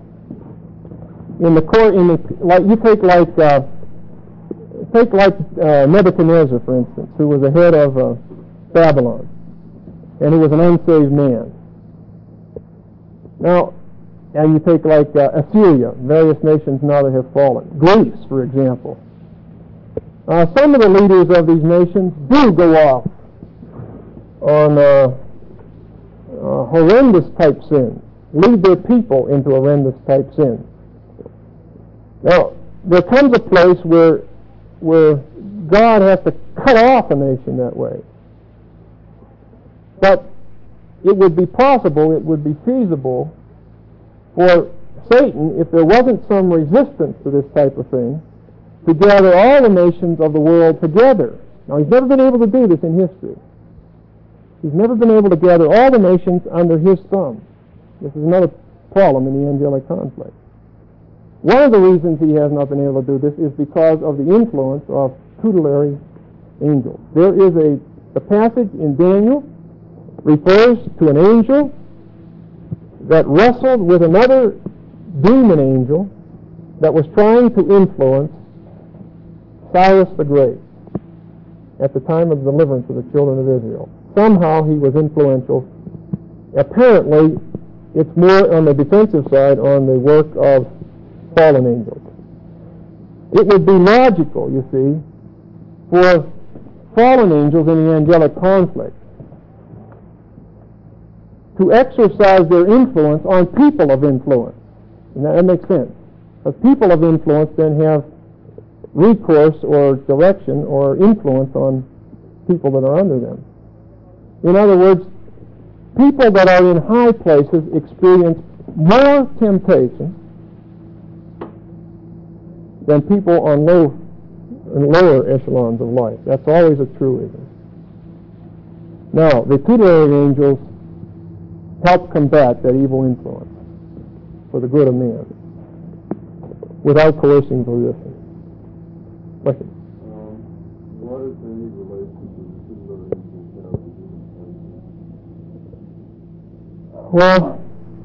in the court in the like you take like uh, take like uh, Nebuchadnezzar, for instance, who was the head of uh, Babylon, and he was an unsaved man. Now, and you take like uh, Assyria, various nations now that have fallen. Greece, for example. Uh, some of the leaders of these nations do go off on uh, uh, horrendous type sins, lead their people into horrendous type sins. Now, there comes a place where where God has to cut off a nation that way. But it would be possible, it would be feasible for Satan, if there wasn't some resistance to this type of thing, to gather all the nations of the world together. Now, he's never been able to do this in history. He's never been able to gather all the nations under his thumb. This is another problem in the angelic conflict. One of the reasons he has not been able to do this is because of the influence of tutelary angels. There is a the passage in Daniel refers to an angel that wrestled with another demon angel that was trying to influence Cyrus the Great at the time of the deliverance of the children of Israel. Somehow he was influential. Apparently, it's more on the defensive side on the work of fallen angels. It would be logical, you see, for fallen angels in the angelic conflict to exercise their influence on people of influence. And that, that makes sense. Because people of influence then have recourse or direction or influence on people that are under them. In other words, people that are in high places experience more temptation than people on low and lower echelons of life. That's always a truism. Now, the tutelary angels help combat that evil influence for the good of man without coercing volition. Question? Um, what is any relation to the tutelary angels? Well,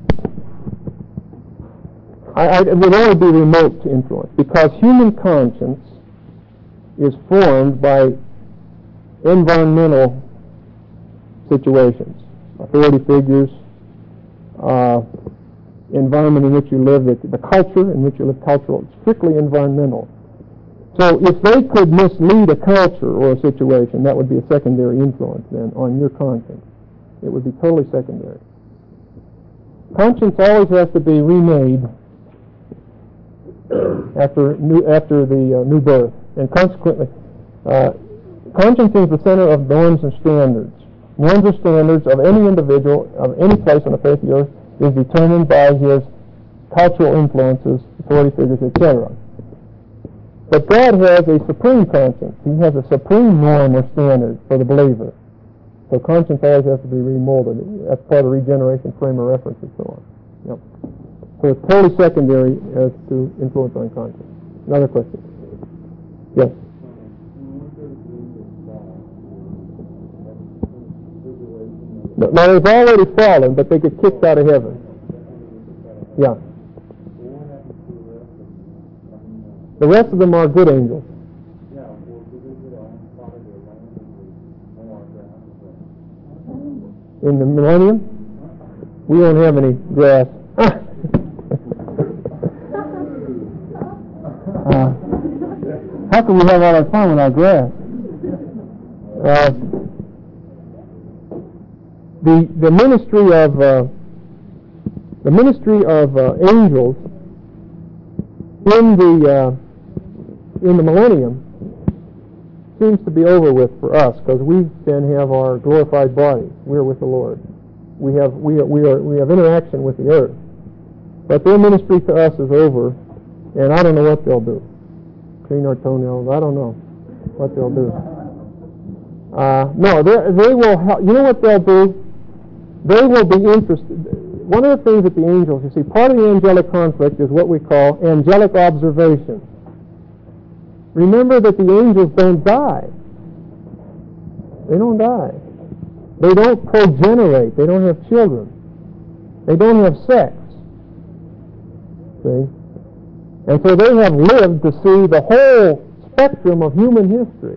I, I, it would only be remote influence, because human conscience is formed by environmental situations, authority figures, uh, environment in which you live, the, the culture in which you live, cultural, it's strictly environmental. So if they could mislead a culture or a situation, that would be a secondary influence then on your conscience. It would be totally secondary. Conscience always has to be remade after new, after the uh, new birth, and consequently, uh, conscience is the center of norms and standards. Norms or standards of any individual, of any place on the face of the earth, is determined by his cultural influences, authority figures, et cetera. But God has a supreme conscience. He has a supreme norm or standard for the believer. So conscience always has to be remolded. That's part of regeneration, frame of reference, and so on. Yep. So it's totally secondary as to influence on conscience. Another question? Yes? No, no, they've already fallen, but they get kicked out of heaven. Yeah. The rest of them are good angels. In the millennium, we don't have any grass. uh, how can we have all that fun without grass? Uh, the the ministry of uh, the ministry of uh, angels in the uh, in the millennium seems to be over with for us, because we then have our glorified bodies. We're with the Lord. We have we are, we are we have interaction with the earth, but their ministry to us is over, and I don't know what they'll do. Clean our toenails. I don't know what they'll do. Uh, no, they will help. You know what they'll do? They will be interested. One of the things that the angels, you see, part of the angelic conflict is what we call angelic observation. Remember that the angels don't die. They don't die. They don't progenerate. They don't have children. They don't have sex. See? And so they have lived to see the whole spectrum of human history.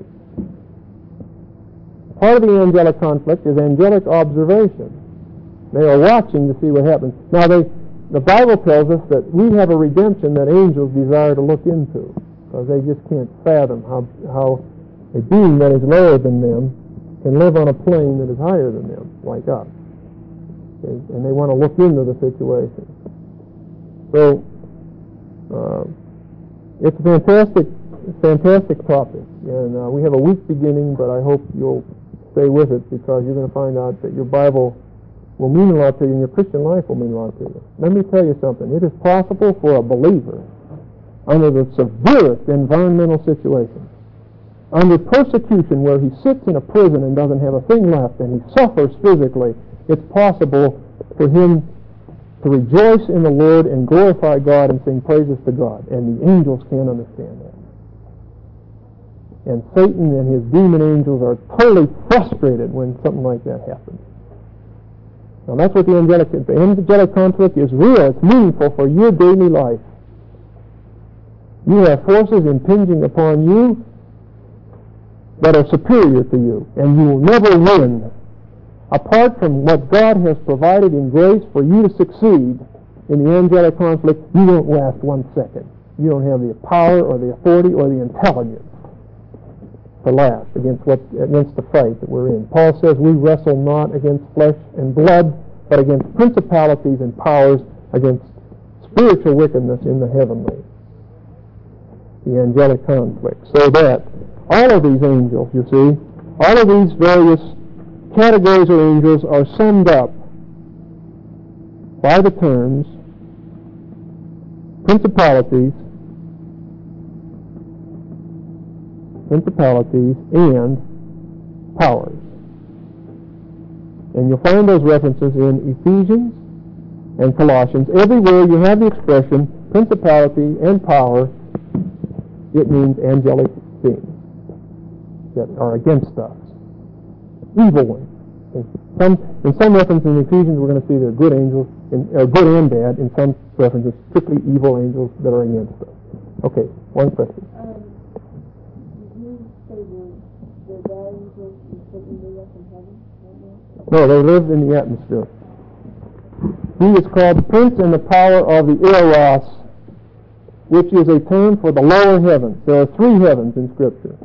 Part of the angelic conflict is angelic observation. They are watching to see what happens. Now, they, the Bible tells us that we have a redemption that angels desire to look into, because they just can't fathom how how a being that is lower than them can live on a plane that is higher than them, like us. Okay? And they want to look into the situation. So, uh, it's a fantastic, fantastic topic. And uh, we have a weak beginning, but I hope you'll stay with it, because you're going to find out that your Bible will mean a lot to you, and your Christian life will mean a lot to you. Let me tell you something. It is possible for a believer, under the severest environmental situation, under persecution where he sits in a prison and doesn't have a thing left, and he suffers physically, it's possible for him to rejoice in the Lord and glorify God and sing praises to God. And the angels can't understand that. And Satan and his demon angels are totally frustrated when something like that happens. Now that's what the angelic, the angelic conflict is real. It's meaningful for your daily life. You have forces impinging upon you that are superior to you, and you will never win. Apart from what God has provided in grace for you to succeed in the angelic conflict, you don't last one second. You don't have the power or the authority or the intelligence to last against what against the fight that we're in. Paul says we wrestle not against flesh and blood, but against principalities and powers, against spiritual wickedness in the heavenly. The angelic conflict. So that all of these angels, you see, all of these various categories of angels are summed up by the terms principalities, principalities, and powers. And you'll find those references in Ephesians and Colossians. Everywhere you have the expression principality and power, it means angelic beings that are against us. Evil ones. In some, in some references in Ephesians, we're going to see they're good angels, in, uh, good and bad. In some references, strictly evil angels that are against us. Okay, one question. Um, you say the, the bad angels completely live up in heaven right now? No, they live in the atmosphere. He is called the prince and the power of the eros, which is a term for the lower heavens. There are three heavens in Scripture.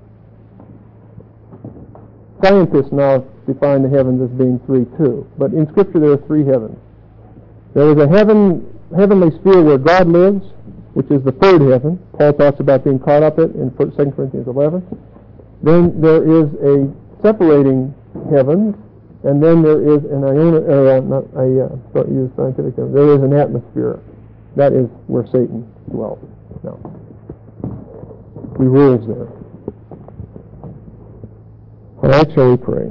Scientists now define the heavens as being three too, but in Scripture there are three heavens. There is a heaven, heavenly sphere where God lives, which is the third heaven. Paul talks about being caught up in in Second Corinthians eleven. Then there is a separating heaven, and then there is an iona, or not a, uh, don't use scientific term, there is an atmosphere. That is where Satan dwells. No. He rules there. All right, shall we pray?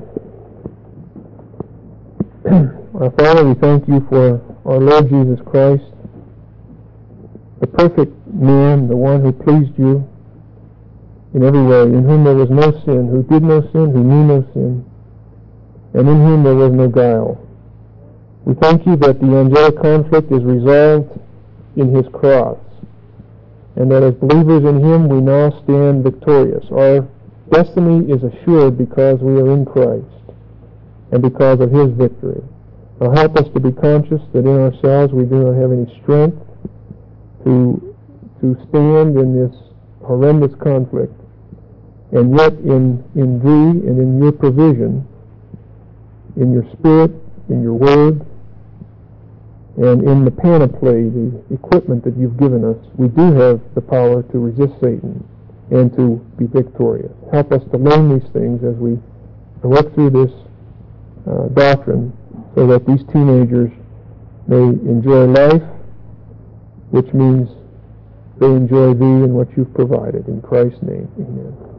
Our Father, we thank you for our Lord Jesus Christ, the perfect man, the one who pleased you in every way, in whom there was no sin, who did no sin, who knew no sin, and in whom there was no guile. We thank you that the angelic conflict is resolved in his cross, and that as believers in him we now stand victorious. Our destiny is assured because we are in Christ and because of his victory. Now help us to be conscious that in ourselves we do not have any strength to, to stand in this horrendous conflict, and yet in, in thee and in your provision, in your Spirit, in your Word, and in the panoply, the equipment that you've given us, we do have the power to resist Satan and to be victorious. Help us to learn these things as we work through this uh, doctrine, so that these teenagers may enjoy life, which means they enjoy thee and what you've provided. In Christ's name, amen.